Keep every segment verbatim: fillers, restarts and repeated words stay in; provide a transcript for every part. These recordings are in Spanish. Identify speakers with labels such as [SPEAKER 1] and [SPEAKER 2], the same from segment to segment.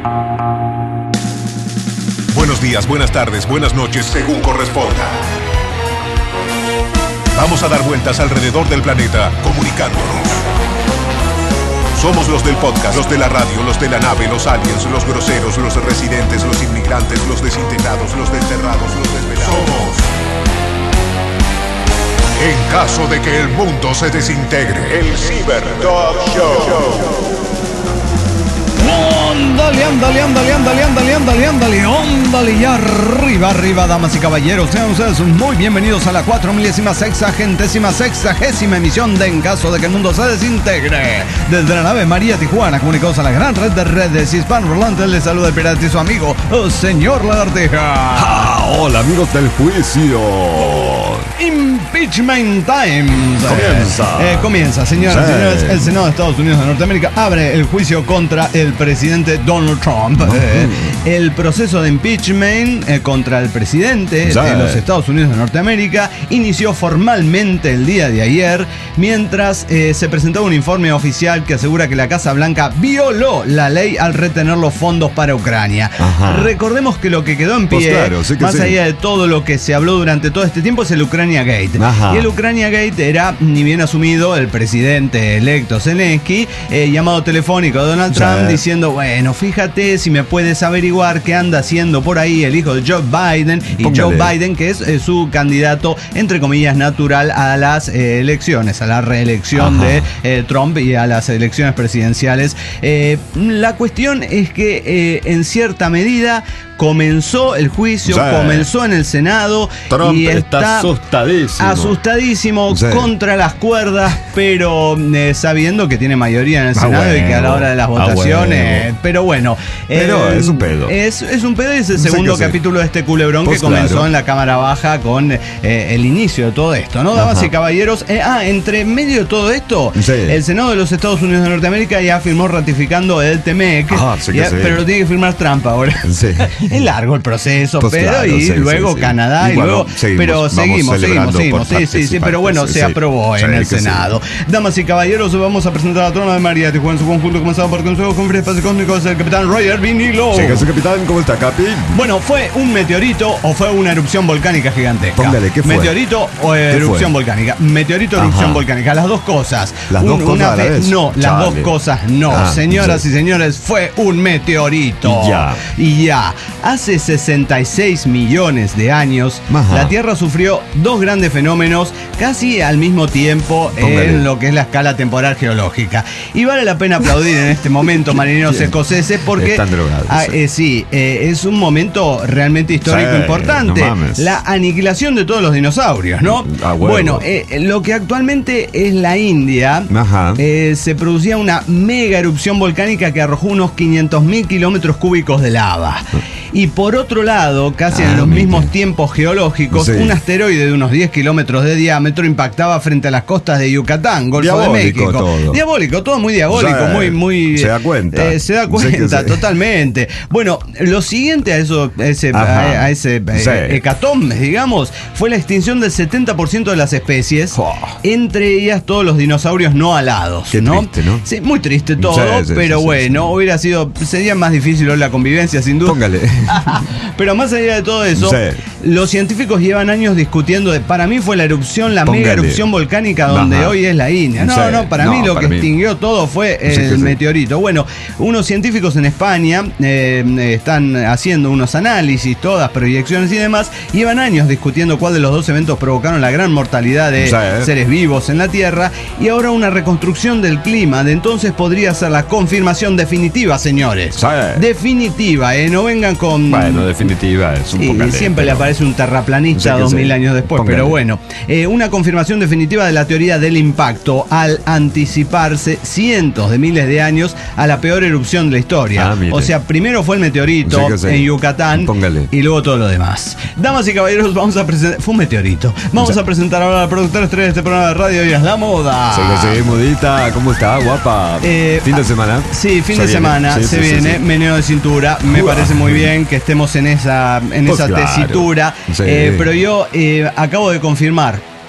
[SPEAKER 1] Buenos días, buenas tardes, buenas noches, según corresponda. Vamos a dar vueltas alrededor del planeta, comunicándonos. Somos los del podcast, los de la radio, los de la nave, los aliens, los groseros, los residentes, los inmigrantes, los desintegrados, los desterrados, los desvelados. Somos. En caso de que el mundo se desintegre, el Cyber Dog Show.
[SPEAKER 2] Ándale, ándale, ándale, ándale, ándale, ándale, ándale, ándale, y arriba, arriba, damas y caballeros, sean ustedes muy bienvenidos a la cuatro milésima sexagentésima sexagésima emisión de En Caso de que el Mundo se Desintegre. Desde la nave María Tijuana, comunicados a la gran red de redes hispanoparlantes, les saluda el pirata y su amigo, oh, señor Lagartija.
[SPEAKER 3] Ah, hola, amigos del juicio.
[SPEAKER 2] Impeachment Times.
[SPEAKER 3] Comienza.
[SPEAKER 2] Eh, comienza, señoras y
[SPEAKER 3] sí.
[SPEAKER 2] señores. El Senado de Estados Unidos de Norteamérica abre el juicio contra el presidente Donald Trump. Uh-huh. Eh, el proceso de impeachment eh, contra el presidente sí. de los Estados Unidos de Norteamérica inició formalmente el día de ayer, mientras eh, se presentó un informe oficial que asegura que la Casa Blanca violó la ley al retener los fondos para Ucrania. Ajá. Recordemos que lo que quedó en pie, pues claro, sí que más sí. allá de todo lo que se habló durante todo este tiempo, es el Ucrania Gate. Ajá. Y el Ucrania Gate era, ni bien asumido, el presidente electo Zelensky, eh, llamado telefónico a Donald Trump, sí. diciendo, bueno, fíjate si me puedes averiguar qué anda haciendo por ahí el hijo de Joe Biden. Y Póngale. Joe Biden, que es eh, su candidato, entre comillas, natural a las eh, elecciones, a la reelección Ajá. de eh, Trump y a las elecciones presidenciales. Eh, la cuestión es que, eh, en cierta medida, comenzó el juicio, sí. comenzó en el Senado.
[SPEAKER 3] Trump
[SPEAKER 2] y
[SPEAKER 3] está, está asustadísimo.
[SPEAKER 2] Asustadísimo,
[SPEAKER 3] sí.
[SPEAKER 2] contra las cuerdas, pero eh, sabiendo que tiene mayoría en el
[SPEAKER 3] ah,
[SPEAKER 2] Senado
[SPEAKER 3] bueno.
[SPEAKER 2] y que a la hora de las votaciones. Ah, bueno. Pero bueno.
[SPEAKER 3] Pero
[SPEAKER 2] eh,
[SPEAKER 3] es un pedo.
[SPEAKER 2] Es, es un pedo y es el segundo
[SPEAKER 3] sí
[SPEAKER 2] capítulo de este culebrón pues que comenzó claro. en la Cámara Baja con eh, el inicio de todo esto, ¿no? Damas Ajá. y caballeros. Eh, ah, entre medio de todo esto, sí. el Senado de los Estados Unidos de Norteamérica ya firmó ratificando el T M E C. Ah, sí ya, sí. Pero lo tiene que firmar Trump ahora. Sí. Es largo el proceso, pues pero claro, y sí, luego sí, sí. Canadá y, y luego. Bueno, seguimos, pero seguimos, seguimos, seguimos. Sí, sí, sí, pero bueno, se sí. aprobó sí, en el Senado. Sí. Damas y caballeros, vamos a presentar a la trona de María Tijuana en su conjunto, comenzado por el Consejo Conferencia de Espacio Cósmico, es el capitán Roger Vinilo.
[SPEAKER 3] Sí, que su capitán, ¿cómo está, Capi?
[SPEAKER 2] Bueno, ¿fue un meteorito o fue una erupción volcánica gigantesca?
[SPEAKER 3] Póngale, ¿qué fue?
[SPEAKER 2] ¿Meteorito o erupción volcánica? Meteorito o erupción volcánica, las dos cosas.
[SPEAKER 3] ¿Las un, dos cosas una a la vez?
[SPEAKER 2] No,
[SPEAKER 3] Chale.
[SPEAKER 2] las dos cosas no. Ah, Señoras sí. y señores, fue un meteorito.
[SPEAKER 3] Y ya.
[SPEAKER 2] Y ya. Hace sesenta y seis millones de años, Ajá. la Tierra sufrió dos grandes fenómenos casi al mismo tiempo Póngale. en lo que es la escala temporal geológica. Y vale la pena aplaudir en este momento, marineros escoceses, porque
[SPEAKER 3] están drogados,
[SPEAKER 2] ah, eh, sí, eh, es un momento realmente histórico sí, importante.
[SPEAKER 3] No mames.
[SPEAKER 2] La aniquilación de todos los dinosaurios, ¿no?
[SPEAKER 3] Ah,
[SPEAKER 2] bueno, eh, lo que actualmente es la India, eh, se producía una mega erupción volcánica que arrojó unos quinientos mil kilómetros cúbicos de lava. Y por otro lado, casi ah, en los mire. mismos tiempos geológicos, sí. un asteroide de unos diez kilómetros de diámetro impactaba frente a las costas de Yucatán, Golfo diabólico de México. Todo. Diabólico, todo muy diabólico, o sea, muy, muy.
[SPEAKER 3] Se da cuenta.
[SPEAKER 2] Eh, se da cuenta, sí totalmente. Bueno, lo siguiente a eso, a ese, a, a ese sí. eh, hecatombe, digamos, fue la extinción del setenta por ciento de las especies, oh. entre ellas todos los dinosaurios no alados.
[SPEAKER 3] Qué
[SPEAKER 2] ¿no?
[SPEAKER 3] triste, ¿no?
[SPEAKER 2] Sí, muy triste todo,
[SPEAKER 3] sí, sí,
[SPEAKER 2] pero
[SPEAKER 3] sí,
[SPEAKER 2] bueno,
[SPEAKER 3] sí, sí.
[SPEAKER 2] hubiera sido, sería más difícil hoy la convivencia, sin duda.
[SPEAKER 3] Póngale.
[SPEAKER 2] Pero más allá de todo eso, sí. los científicos llevan años discutiendo de, para mí fue la erupción, la Póngale. mega erupción volcánica donde Ajá. hoy es la India. No, sí. no, para no, mí lo para que mí. extinguió todo fue el sí, sí. meteorito. Bueno, unos científicos en España eh, están haciendo unos análisis, todas proyecciones y demás, llevan años discutiendo cuál de los dos eventos provocaron la gran mortalidad de sí. seres vivos en la Tierra, y ahora una reconstrucción del clima de entonces podría ser la confirmación definitiva, señores.
[SPEAKER 3] Sí.
[SPEAKER 2] Definitiva, eh, no vengan con...
[SPEAKER 3] Bueno, definitiva es un
[SPEAKER 2] sí,
[SPEAKER 3] poco
[SPEAKER 2] siempre pero... le aparece un terraplanista dos mil años después, Póngale. pero bueno, eh, una confirmación definitiva de la teoría del impacto al anticiparse cientos de miles de años a la peor erupción de la historia. Ah, o sea, primero fue el meteorito sí, sí. en Yucatán
[SPEAKER 3] Póngale.
[SPEAKER 2] y luego todo lo demás. Damas y caballeros, vamos a presentar... Fue un meteorito. Vamos o sea... a presentar ahora al productor estrella de este programa de radio, y es la moda.
[SPEAKER 3] Sí, sí, modita. ¿Cómo está, guapa? Eh, fin de semana.
[SPEAKER 2] Sí, fin se de viene. semana. Sí, se sí, viene. Sí, sí. Meneo de cintura. Me Uah. parece muy bien que estemos en esa, en
[SPEAKER 3] pues
[SPEAKER 2] esa
[SPEAKER 3] claro.
[SPEAKER 2] tesitura. Sí. Eh, pero yo eh, acabo de confirmar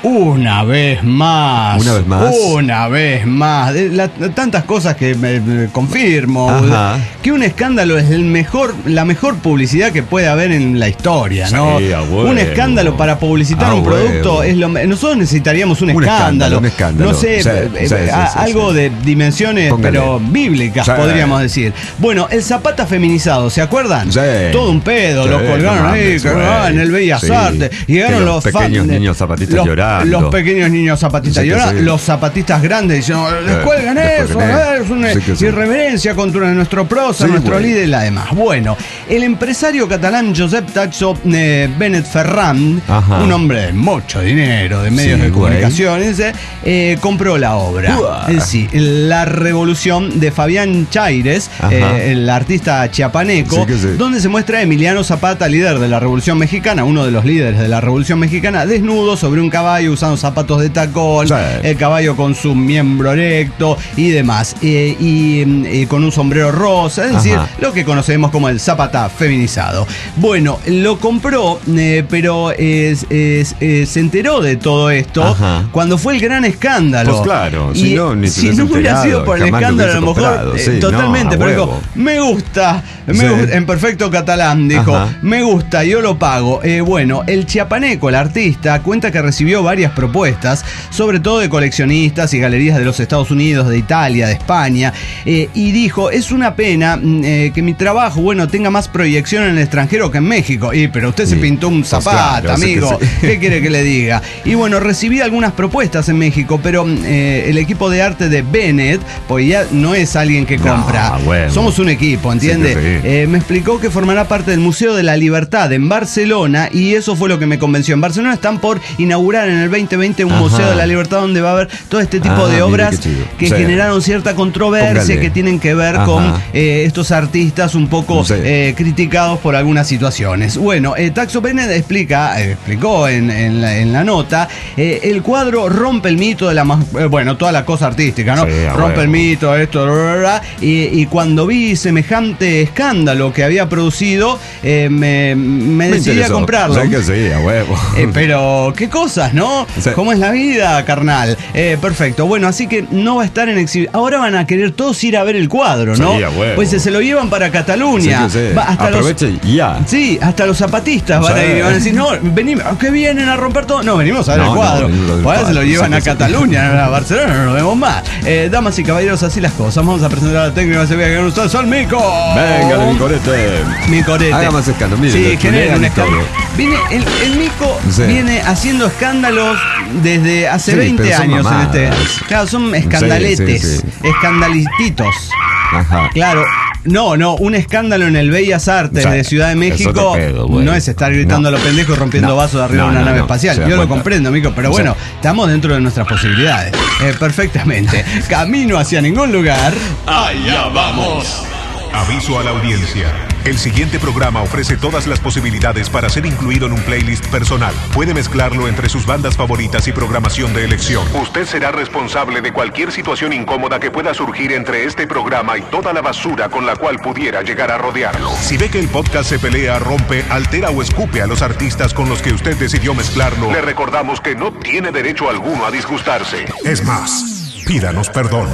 [SPEAKER 2] Una vez más.
[SPEAKER 3] Una vez más.
[SPEAKER 2] Una vez más. De la, tantas cosas que me, me confirmo.
[SPEAKER 3] Ajá.
[SPEAKER 2] Que un escándalo es el mejor, la mejor publicidad que puede haber en la historia, ¿no?
[SPEAKER 3] Sí, a huevo.
[SPEAKER 2] Un escándalo para publicitar
[SPEAKER 3] A
[SPEAKER 2] un producto
[SPEAKER 3] huevo.
[SPEAKER 2] es lo nosotros necesitaríamos un,
[SPEAKER 3] Un
[SPEAKER 2] escándalo.
[SPEAKER 3] escándalo, un escándalo.
[SPEAKER 2] No sé,
[SPEAKER 3] Sí,
[SPEAKER 2] eh,
[SPEAKER 3] sí, sí,
[SPEAKER 2] eh,
[SPEAKER 3] sí,
[SPEAKER 2] algo
[SPEAKER 3] sí.
[SPEAKER 2] de dimensiones,
[SPEAKER 3] Póngale.
[SPEAKER 2] pero bíblicas,
[SPEAKER 3] Sí.
[SPEAKER 2] podríamos decir. Bueno, el Zapata feminizado, ¿se acuerdan?
[SPEAKER 3] Sí.
[SPEAKER 2] Todo un pedo,
[SPEAKER 3] Sí,
[SPEAKER 2] lo colgaron
[SPEAKER 3] no
[SPEAKER 2] ahí,
[SPEAKER 3] mames,
[SPEAKER 2] que,
[SPEAKER 3] güey.
[SPEAKER 2] ah, en el Bellas
[SPEAKER 3] Sí.
[SPEAKER 2] Artes. Llegaron
[SPEAKER 3] Que
[SPEAKER 2] los,
[SPEAKER 3] los
[SPEAKER 2] fan-
[SPEAKER 3] pequeños niños zapatistas
[SPEAKER 2] los,
[SPEAKER 3] llorando.
[SPEAKER 2] Los pequeños niños zapatistas
[SPEAKER 3] Sí que
[SPEAKER 2] llorando,
[SPEAKER 3] sí.
[SPEAKER 2] los zapatistas grandes diciendo, descuelgan eso,
[SPEAKER 3] descuelguen
[SPEAKER 2] eh, es una
[SPEAKER 3] Sí que sí.
[SPEAKER 2] irreverencia contra nuestro prócer,
[SPEAKER 3] Sí,
[SPEAKER 2] nuestro
[SPEAKER 3] güey.
[SPEAKER 2] líder y la demás. Bueno, el empresario catalán Josep Taxo eh, Benet Ferran,
[SPEAKER 3] Ajá.
[SPEAKER 2] un hombre de mucho dinero, de medios
[SPEAKER 3] Sí,
[SPEAKER 2] de
[SPEAKER 3] güey.
[SPEAKER 2] comunicaciones, eh, eh, compró la obra.
[SPEAKER 3] Uah.
[SPEAKER 2] Es decir, La Revolución de Fabián Chaires,
[SPEAKER 3] Ajá.
[SPEAKER 2] eh, el artista chiapaneco,
[SPEAKER 3] Sí que sí.
[SPEAKER 2] donde se muestra a Emiliano Zapata, líder de la Revolución Mexicana, uno de los líderes de la Revolución Mexicana, desnudo sobre un caballo usando zapatos de tacón,
[SPEAKER 3] Sí.
[SPEAKER 2] el caballo con su miembro erecto y demás, eh, y eh, con un sombrero rosa, es decir,
[SPEAKER 3] Ajá.
[SPEAKER 2] lo que conocemos como el Zapata feminizado. Bueno, lo compró, eh, pero es- es- eh, se enteró de todo esto
[SPEAKER 3] Ajá.
[SPEAKER 2] cuando fue el gran escándalo.
[SPEAKER 3] Pues claro,
[SPEAKER 2] Y
[SPEAKER 3] si no, ni te
[SPEAKER 2] si
[SPEAKER 3] hubieras
[SPEAKER 2] no hubiera
[SPEAKER 3] enterado,
[SPEAKER 2] sido por el
[SPEAKER 3] jamás lo
[SPEAKER 2] escándalo, a lo
[SPEAKER 3] hubiese
[SPEAKER 2] mejor,
[SPEAKER 3] comprado.
[SPEAKER 2] eh,
[SPEAKER 3] Sí, no,
[SPEAKER 2] totalmente,
[SPEAKER 3] a
[SPEAKER 2] pero
[SPEAKER 3] huevo.
[SPEAKER 2] dijo, me gusta, me
[SPEAKER 3] Sí.
[SPEAKER 2] gusta, en perfecto catalán, dijo,
[SPEAKER 3] Ajá.
[SPEAKER 2] me gusta, yo lo pago. Eh, bueno, el chiapaneco, el artista, cuenta que recibió varias propuestas, sobre todo de coleccionistas y galerías de los Estados Unidos, de Italia, de España, eh, y dijo, es una pena mm, eh, que mi trabajo, bueno, tenga más proyección en el extranjero que en México. Y, pero usted se
[SPEAKER 3] Sí,
[SPEAKER 2] pintó un
[SPEAKER 3] pues
[SPEAKER 2] Zapata,
[SPEAKER 3] claro, sí que
[SPEAKER 2] amigo,
[SPEAKER 3] sí.
[SPEAKER 2] ¿qué quiere que le diga? Y bueno, recibí algunas propuestas en México, pero eh, el equipo de arte de Bennett, pues ya no es alguien que
[SPEAKER 3] No,
[SPEAKER 2] compra.
[SPEAKER 3] bueno.
[SPEAKER 2] Somos un equipo, ¿entiende?
[SPEAKER 3] Sí que sí.
[SPEAKER 2] Eh, me explicó que formará parte del Museo de la Libertad en Barcelona y eso fue lo que me convenció. En Barcelona están por inaugurar en el veinte veinte un
[SPEAKER 3] Ajá.
[SPEAKER 2] Museo de la Libertad donde va a haber todo este tipo
[SPEAKER 3] Ah,
[SPEAKER 2] de
[SPEAKER 3] mire
[SPEAKER 2] obras
[SPEAKER 3] qué chido.
[SPEAKER 2] que
[SPEAKER 3] Sí.
[SPEAKER 2] generaron cierta controversia,
[SPEAKER 3] Póngale.
[SPEAKER 2] que tienen que ver
[SPEAKER 3] Ajá.
[SPEAKER 2] con eh, estos artistas un poco
[SPEAKER 3] Sí.
[SPEAKER 2] eh, criticados por algunas situaciones. Bueno, eh, Taxo Benet explica, eh, explicó en, en la, en la nota, eh, el cuadro rompe el mito de la, ma- eh, bueno, toda la cosa artística, ¿no?
[SPEAKER 3] Sí, a
[SPEAKER 2] rompe
[SPEAKER 3] huevo.
[SPEAKER 2] el mito, esto, bla, bla, bla, y, y cuando vi semejante escándalo que había producido, eh, me, me decidí a
[SPEAKER 3] interesó.
[SPEAKER 2] comprarlo.
[SPEAKER 3] Sí que sí, a huevo.
[SPEAKER 2] Eh, pero, qué cosas, ¿no?
[SPEAKER 3] Sí.
[SPEAKER 2] ¿Cómo es la vida, carnal? Eh, perfecto. Bueno, así que no va a estar en exhibición. Ahora van a querer todos ir a ver el cuadro, ¿no?
[SPEAKER 3] Sí, a huevo.
[SPEAKER 2] Pues se, se lo llevan para Cataluña.
[SPEAKER 3] Sí que sí.
[SPEAKER 2] Va, hasta los,
[SPEAKER 3] Aproveche y ya.
[SPEAKER 2] sí, hasta los zapatistas van
[SPEAKER 3] Sí.
[SPEAKER 2] a ir y van a decir, no, venimos, ¿qué vienen a romper todo? No, venimos a ver
[SPEAKER 3] No,
[SPEAKER 2] el
[SPEAKER 3] no,
[SPEAKER 2] cuadro.
[SPEAKER 3] venimos a ver el
[SPEAKER 2] Ahora se lo
[SPEAKER 3] cuadro,
[SPEAKER 2] llevan
[SPEAKER 3] sí
[SPEAKER 2] a
[SPEAKER 3] que sí.
[SPEAKER 2] Cataluña, a Barcelona, no nos vemos más. Eh, damas y caballeros, así las cosas. Vamos a presentar a la técnica de ese viaje con ustedes, al Mico.
[SPEAKER 3] Venga, mi corete.
[SPEAKER 2] Mi corete.
[SPEAKER 3] Haga más escándalo, mire,
[SPEAKER 2] Sí,
[SPEAKER 3] lo
[SPEAKER 2] genera
[SPEAKER 3] chulean
[SPEAKER 2] un
[SPEAKER 3] y
[SPEAKER 2] escándalo.
[SPEAKER 3] todo.
[SPEAKER 2] Viene, el, el Mico
[SPEAKER 3] Sí.
[SPEAKER 2] viene haciendo escándalos desde hace
[SPEAKER 3] Sí,
[SPEAKER 2] veinte
[SPEAKER 3] pero son
[SPEAKER 2] años en
[SPEAKER 3] mamadas.
[SPEAKER 2] este. Claro, son escandaletes,
[SPEAKER 3] Sí, sí, sí.
[SPEAKER 2] escandalititos.
[SPEAKER 3] Ajá.
[SPEAKER 2] Claro. No, no, un escándalo en el Bellas Artes
[SPEAKER 3] O sea,
[SPEAKER 2] de Ciudad de
[SPEAKER 3] es
[SPEAKER 2] México
[SPEAKER 3] otro pedo, güey.
[SPEAKER 2] no es estar gritando
[SPEAKER 3] No.
[SPEAKER 2] a los pendejos y rompiendo
[SPEAKER 3] No.
[SPEAKER 2] vasos de arriba
[SPEAKER 3] No,
[SPEAKER 2] de una
[SPEAKER 3] no,
[SPEAKER 2] nave
[SPEAKER 3] no.
[SPEAKER 2] espacial.
[SPEAKER 3] Se da
[SPEAKER 2] Yo lo
[SPEAKER 3] cuenta.
[SPEAKER 2] comprendo, Mico, pero
[SPEAKER 3] O sea,
[SPEAKER 2] bueno, estamos dentro de nuestras posibilidades. Eh, perfectamente. Camino hacia ningún lugar.
[SPEAKER 1] Allá vamos. Aviso a la audiencia. El siguiente programa ofrece todas las posibilidades para ser incluido en un playlist personal. Puede mezclarlo entre sus bandas favoritas y programación de elección. Usted será responsable de cualquier situación incómoda que pueda surgir entre este programa y toda la basura con la cual pudiera llegar a rodearlo. Si ve que el podcast se pelea, rompe, altera o escupe a los artistas con los que usted decidió mezclarlo, le recordamos que no tiene derecho alguno a disgustarse. Es más, pídanos perdón.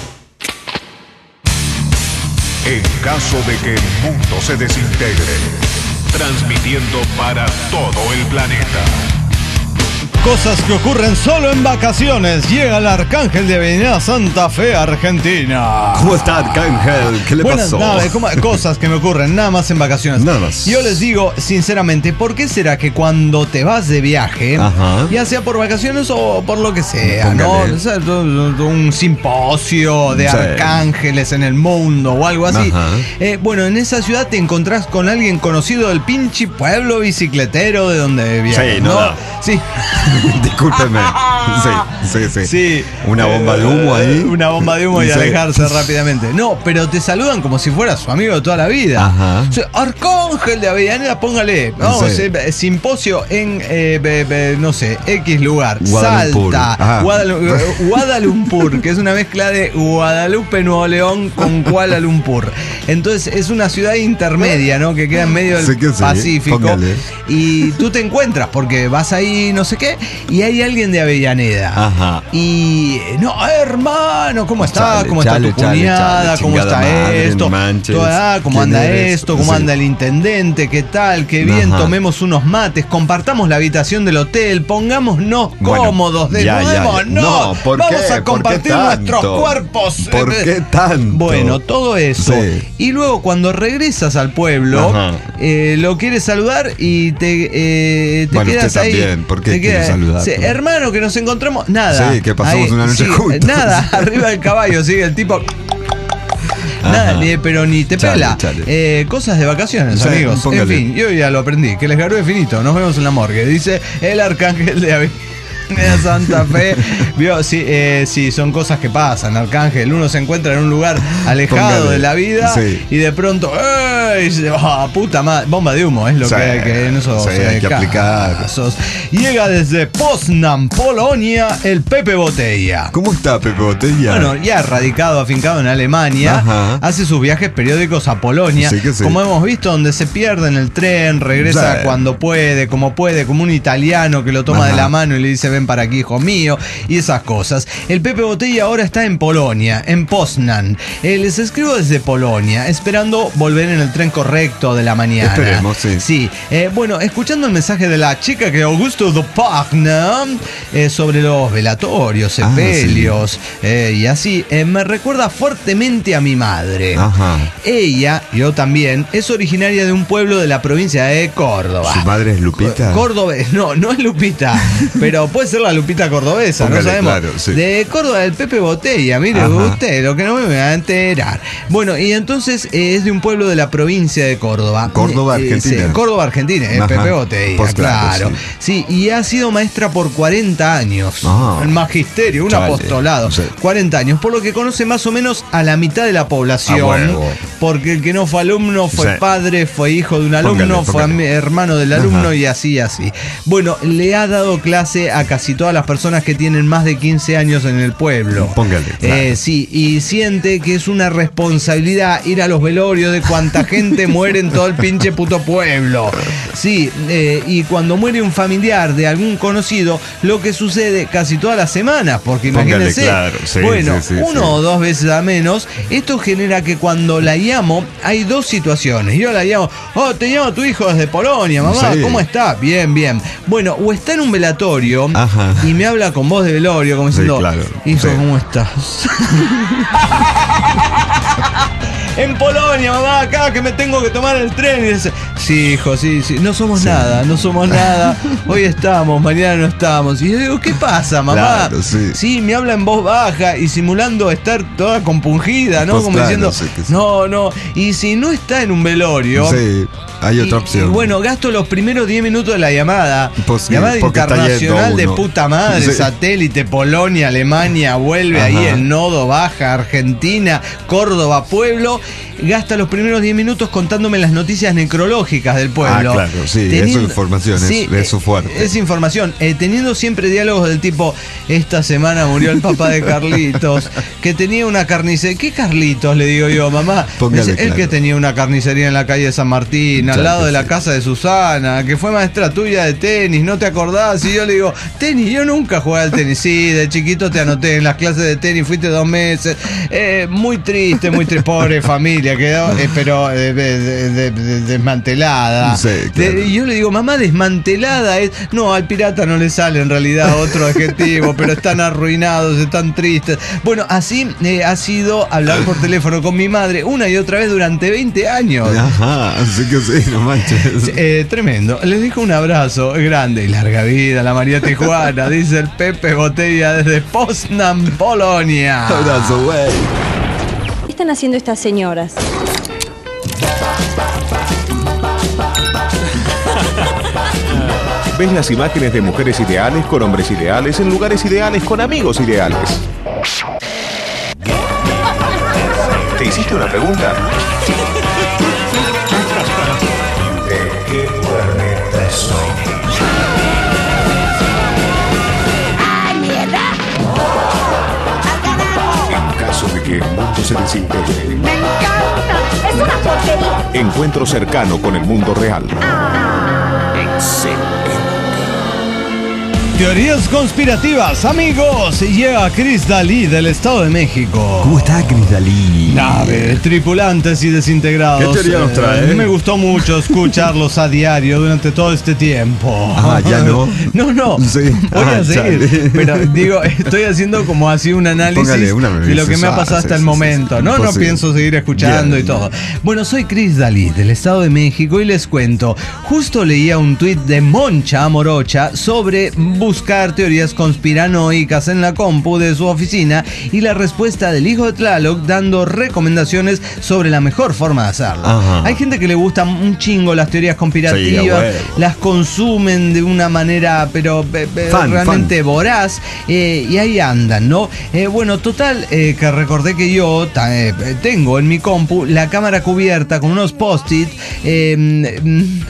[SPEAKER 1] En caso de que el mundo se desintegre, transmitiendo para todo el planeta.
[SPEAKER 2] Cosas que ocurren solo en vacaciones. Llega el Arcángel de Avenida Santa Fe, Argentina.
[SPEAKER 3] ¿Cómo está, Arcángel? ¿Qué le
[SPEAKER 2] Buenas
[SPEAKER 3] pasó?
[SPEAKER 2] nada, ¿cómo- cosas que me ocurren nada más en vacaciones.
[SPEAKER 3] Nada más.
[SPEAKER 2] Yo les digo sinceramente, ¿por qué será que cuando te vas de viaje,
[SPEAKER 3] Ajá.
[SPEAKER 2] ya sea por vacaciones o por lo que sea, ¿no?
[SPEAKER 3] Póngale.
[SPEAKER 2] O sea, un un simposio de
[SPEAKER 3] Sí.
[SPEAKER 2] arcángeles en el mundo o algo así?
[SPEAKER 3] Ajá.
[SPEAKER 2] Eh, bueno, en esa ciudad te encontrás con alguien conocido del pinche pueblo bicicletero de donde viajas,
[SPEAKER 3] Sí, no da.
[SPEAKER 2] Sí.
[SPEAKER 3] Discúlpeme. Sí, sí, sí.
[SPEAKER 2] Sí.
[SPEAKER 3] Una bomba de humo ahí.
[SPEAKER 2] Una bomba de humo y
[SPEAKER 3] Sí.
[SPEAKER 2] alejarse rápidamente. No, pero te saludan como si fueras su amigo de toda la vida.
[SPEAKER 3] Ajá.
[SPEAKER 2] O sea, Arcángel de Avellaneda, póngale. Vamos,
[SPEAKER 3] Sí.
[SPEAKER 2] eh, simposio en, eh, be- be- no sé, X lugar.
[SPEAKER 3] Guadalumpur.
[SPEAKER 2] Salta,
[SPEAKER 3] Ajá.
[SPEAKER 2] Guadalu- Guadalumpur, que es una mezcla de Guadalupe, Nuevo León con Kuala Lumpur. Entonces es una ciudad intermedia, ¿no? Que queda en medio del
[SPEAKER 3] Sí que sí,
[SPEAKER 2] Pacífico.
[SPEAKER 3] póngale.
[SPEAKER 2] Y tú te encuentras porque vas ahí, no sé qué, y hay alguien de Avellaneda.
[SPEAKER 3] Ajá.
[SPEAKER 2] Y no, hermano, ¿cómo está?
[SPEAKER 3] Chale,
[SPEAKER 2] ¿Cómo
[SPEAKER 3] chale,
[SPEAKER 2] está tu
[SPEAKER 3] chale,
[SPEAKER 2] cuñada?
[SPEAKER 3] chale,
[SPEAKER 2] ¿Cómo
[SPEAKER 3] chingada
[SPEAKER 2] está
[SPEAKER 3] madre,
[SPEAKER 2] esto?
[SPEAKER 3] no manches.
[SPEAKER 2] Toda- ¿Cómo
[SPEAKER 3] ¿Quién
[SPEAKER 2] anda
[SPEAKER 3] eres?
[SPEAKER 2] esto? ¿Cómo
[SPEAKER 3] Sí.
[SPEAKER 2] anda el intendente? ¿Qué tal? ¿Qué bien?
[SPEAKER 3] Ajá.
[SPEAKER 2] Tomemos unos mates, compartamos la habitación del hotel, pongámonos
[SPEAKER 3] Bueno,
[SPEAKER 2] cómodos,
[SPEAKER 3] ya, ya, ya.
[SPEAKER 2] desnudémonos.
[SPEAKER 3] No, ¿por
[SPEAKER 2] Vamos
[SPEAKER 3] qué?
[SPEAKER 2] a
[SPEAKER 3] ¿Por
[SPEAKER 2] compartir
[SPEAKER 3] qué tanto?
[SPEAKER 2] nuestros cuerpos.
[SPEAKER 3] ¿Por qué tanto?
[SPEAKER 2] Bueno, todo eso.
[SPEAKER 3] Sí.
[SPEAKER 2] Y luego cuando regresas al pueblo,
[SPEAKER 3] Ajá.
[SPEAKER 2] eh, lo quieres saludar y te, eh, te
[SPEAKER 3] Bueno,
[SPEAKER 2] quedas
[SPEAKER 3] usted
[SPEAKER 2] ahí.
[SPEAKER 3] también, ¿por qué
[SPEAKER 2] te
[SPEAKER 3] quiere
[SPEAKER 2] quedas-
[SPEAKER 3] saludar?
[SPEAKER 2] Sí, hermano, que nos encontramos. Nada.
[SPEAKER 3] Sí, que pasamos una noche
[SPEAKER 2] sí,
[SPEAKER 3] juntos.
[SPEAKER 2] Nada, arriba del caballo, sigue el tipo. Nada,
[SPEAKER 3] Ajá.
[SPEAKER 2] ni- pero ni te
[SPEAKER 3] Chale,
[SPEAKER 2] pela.
[SPEAKER 3] chale.
[SPEAKER 2] Eh, cosas de vacaciones,
[SPEAKER 3] Sí,
[SPEAKER 2] amigos.
[SPEAKER 3] póngale.
[SPEAKER 2] En fin, yo ya lo aprendí. Que les garúe finito. Nos vemos en la morgue. Dice el arcángel de Avenida Santa Fe. Vio, sí, eh, sí, son cosas que pasan, Arcángel. Uno se encuentra en un lugar alejado
[SPEAKER 3] Póngale.
[SPEAKER 2] de la vida
[SPEAKER 3] Sí.
[SPEAKER 2] y de pronto, ¡ey! Y se- ah, puta madre, bomba de humo, es lo
[SPEAKER 3] Sí,
[SPEAKER 2] que hay que en esos
[SPEAKER 3] sí, hay
[SPEAKER 2] eh,
[SPEAKER 3] que aplicar.
[SPEAKER 2] casos. Llega desde Poznan, Polonia, el Pepe Botella.
[SPEAKER 3] ¿Cómo está Pepe Botella?
[SPEAKER 2] Bueno, ya radicado, afincado en Alemania,
[SPEAKER 3] Ajá.
[SPEAKER 2] hace sus viajes periódicos a Polonia,
[SPEAKER 3] Sí que sí.
[SPEAKER 2] como hemos visto, donde se pierde en el tren, regresa
[SPEAKER 3] Sí.
[SPEAKER 2] cuando puede, como puede, como un italiano que lo toma
[SPEAKER 3] Ajá.
[SPEAKER 2] de la mano y le dice ven para aquí, hijo mío, y esas cosas. El Pepe Botella ahora está en Polonia, en Poznan. Eh, les escribo desde Polonia, esperando volver en el tren correcto de la mañana.
[SPEAKER 3] Esperemos, sí.
[SPEAKER 2] Sí, eh, bueno, escuchando el mensaje de la chica que Augusto de Pagna eh, sobre los velatorios,
[SPEAKER 3] Ah,
[SPEAKER 2] sepelios eh, y así, eh, me recuerda fuertemente a mi madre.
[SPEAKER 3] Ajá.
[SPEAKER 2] Ella, yo también, es originaria de un pueblo de la provincia de Córdoba.
[SPEAKER 3] ¿Su madre es Lupita?
[SPEAKER 2] Córdoba, no, no es Lupita, pero puede ser la Lupita cordobesa,
[SPEAKER 3] Póngale,
[SPEAKER 2] no sabemos.
[SPEAKER 3] claro, sí.
[SPEAKER 2] De Córdoba, el Pepe Botella, mire
[SPEAKER 3] Ajá.
[SPEAKER 2] usted, lo que no me va a enterar. Bueno, y entonces eh, es de un pueblo de la provincia de Córdoba.
[SPEAKER 3] Córdoba,
[SPEAKER 2] Eh,
[SPEAKER 3] Argentina.
[SPEAKER 2] sí, Córdoba, Argentina, el
[SPEAKER 3] Ajá.
[SPEAKER 2] Pepe Botella,
[SPEAKER 3] Pues claro,
[SPEAKER 2] claro. Sí. y ha sido maestra por cuarenta años.
[SPEAKER 3] Ah.
[SPEAKER 2] El magisterio, un
[SPEAKER 3] Chale,
[SPEAKER 2] apostolado.
[SPEAKER 3] sí.
[SPEAKER 2] cuarenta años, por lo que conoce más o menos a la mitad de la
[SPEAKER 3] A
[SPEAKER 2] población.
[SPEAKER 3] huevo.
[SPEAKER 2] Porque el que no fue alumno fue
[SPEAKER 3] Sí.
[SPEAKER 2] padre, fue hijo de un alumno,
[SPEAKER 3] Póngale,
[SPEAKER 2] fue
[SPEAKER 3] póngale.
[SPEAKER 2] am- hermano del alumno
[SPEAKER 3] Ajá.
[SPEAKER 2] y así, así. Bueno, le ha dado clase a casi todas las personas que tienen más de quince años en el pueblo.
[SPEAKER 3] Póngale, claro.
[SPEAKER 2] Eh, sí, y siente que es una responsabilidad ir a los velorios de cuánta gente muere en todo el pinche puto pueblo. Sí, eh, y cuando muere un familiar de algún conocido, lo que sucede casi todas las semanas, porque
[SPEAKER 3] Póngale,
[SPEAKER 2] imagínense,
[SPEAKER 3] claro, sí,
[SPEAKER 2] bueno,
[SPEAKER 3] sí, sí,
[SPEAKER 2] uno
[SPEAKER 3] sí.
[SPEAKER 2] o dos veces a menos, esto genera que cuando la llamo, hay dos situaciones. Yo la llamo, oh, te llamo tu hijo desde Polonia, mamá,
[SPEAKER 3] Sí.
[SPEAKER 2] ¿cómo está? Bien, bien. Bueno, o está en un velatorio
[SPEAKER 3] Ajá.
[SPEAKER 2] y me habla con voz de velorio, como
[SPEAKER 3] Sí,
[SPEAKER 2] diciendo,
[SPEAKER 3] claro.
[SPEAKER 2] hijo,
[SPEAKER 3] Sí.
[SPEAKER 2] ¿cómo estás? En Polonia, mamá, acá que me tengo que tomar el tren. Y dice, sí, hijo, sí, sí. No somos
[SPEAKER 3] Sí.
[SPEAKER 2] nada, no somos nada. Hoy estamos, mañana no estamos. Y yo digo, ¿qué pasa, mamá?
[SPEAKER 3] Claro, sí.
[SPEAKER 2] me habla en voz baja y simulando estar toda compungida, ¿no?
[SPEAKER 3] Pues
[SPEAKER 2] Como
[SPEAKER 3] claro,
[SPEAKER 2] diciendo,
[SPEAKER 3] sí que sí.
[SPEAKER 2] no, no. Y si no está en un velorio.
[SPEAKER 3] Sí, hay otra
[SPEAKER 2] Y-
[SPEAKER 3] opción.
[SPEAKER 2] Y bueno, gasto los primeros diez minutos de la llamada.
[SPEAKER 3] Pues sí,
[SPEAKER 2] llamada
[SPEAKER 3] porque está
[SPEAKER 2] internacional
[SPEAKER 3] yendo
[SPEAKER 2] de
[SPEAKER 3] uno.
[SPEAKER 2] puta madre,
[SPEAKER 3] Sí.
[SPEAKER 2] satélite, Polonia, Alemania, vuelve
[SPEAKER 3] Ajá.
[SPEAKER 2] ahí el nodo, baja, Argentina, Córdoba, pueblo. Gasta los primeros diez minutos contándome las noticias necrológicas del pueblo.
[SPEAKER 3] Ah, claro, sí, eso es información, es-
[SPEAKER 2] Sí,
[SPEAKER 3] eso es fuerte.
[SPEAKER 2] Es información. Eh, teniendo siempre diálogos del tipo, esta semana murió el papá de Carlitos, que tenía una carnicería. ¿Qué Carlitos? Le digo yo, mamá.
[SPEAKER 3] Póngale,
[SPEAKER 2] Dice, el
[SPEAKER 3] claro.
[SPEAKER 2] que tenía una carnicería en la calle de San Martín, al
[SPEAKER 3] Claro
[SPEAKER 2] lado
[SPEAKER 3] que
[SPEAKER 2] de la
[SPEAKER 3] sí.
[SPEAKER 2] casa de Susana, que fue maestra tuya de tenis, ¿no te acordás? Y yo le digo, tenis, yo nunca jugué al tenis. Sí, de chiquito te anoté en las clases de tenis, fuiste dos meses. Eh, muy triste, muy triste, pobre familia, quedó, eh, pero eh, de- de- de- de- desmantelada.
[SPEAKER 3] Sí, claro.
[SPEAKER 2] De- y yo le digo, mamá, desmantelada es. No, al pirata no le sale en realidad otro adjetivo, pero están arruinados, están tristes. Bueno, así eh, ha sido hablar por teléfono con mi madre una y otra vez durante veinte años.
[SPEAKER 3] Ajá, así que sí, no manches.
[SPEAKER 2] Eh, tremendo. Les dejo un abrazo grande y larga vida a la María Tijuana, dice el Pepe Botella desde Poznan, Polonia.
[SPEAKER 3] Abrazo, güey.
[SPEAKER 4] ¿Qué están haciendo estas señoras?
[SPEAKER 1] ves las imágenes de mujeres ideales con hombres ideales en lugares ideales con amigos ideales. ¿Te hiciste una pregunta? ¿De qué planeta soy?
[SPEAKER 5] ¡Ay, mierda!
[SPEAKER 1] En caso de que el mundo se desintegre.
[SPEAKER 5] ¡Me encanta! ¡Es una porquería!
[SPEAKER 1] Encuentro cercano con el mundo real.
[SPEAKER 5] Excelente.
[SPEAKER 2] Teorías conspirativas, amigos. Llega Chris Dalí del Estado de México.
[SPEAKER 3] ¿Cómo está Chris Dalí?
[SPEAKER 2] Nave, tripulantes y desintegrados.
[SPEAKER 3] ¿Qué teoría nos trae?
[SPEAKER 2] Eh, me gustó mucho escucharlos a diario durante todo este tiempo.
[SPEAKER 3] Ah, ya no.
[SPEAKER 2] No, no.
[SPEAKER 3] Sí.
[SPEAKER 2] Voy
[SPEAKER 3] Ah,
[SPEAKER 2] a seguir.
[SPEAKER 3] chale.
[SPEAKER 2] Pero digo, estoy haciendo como así un análisis
[SPEAKER 3] Póngale una
[SPEAKER 2] de lo que me ha pasado
[SPEAKER 3] sí,
[SPEAKER 2] hasta
[SPEAKER 3] sí,
[SPEAKER 2] el
[SPEAKER 3] sí,
[SPEAKER 2] momento.
[SPEAKER 3] sí,
[SPEAKER 2] No, no
[SPEAKER 3] imposible.
[SPEAKER 2] pienso seguir escuchando
[SPEAKER 3] Bien.
[SPEAKER 2] y todo. Bueno, soy Chris Dalí del Estado de México y les cuento. Justo leía un tuit de Moncha Morocha sobre buscar teorías conspiranoicas en la compu de su oficina y la respuesta del hijo de Tlaloc dando recomendaciones sobre la mejor forma de hacerlo.
[SPEAKER 3] Ajá.
[SPEAKER 2] Hay gente que le gusta un chingo las teorías conspirativas,
[SPEAKER 3] Sí, a huevo.
[SPEAKER 2] las consumen de una manera pero eh, eh,
[SPEAKER 3] Fan,
[SPEAKER 2] realmente
[SPEAKER 3] fan.
[SPEAKER 2] voraz eh, y ahí andan, ¿no? Eh, bueno, total, eh, que recordé que yo ta- eh, tengo en mi compu la cámara cubierta con unos post-it, eh,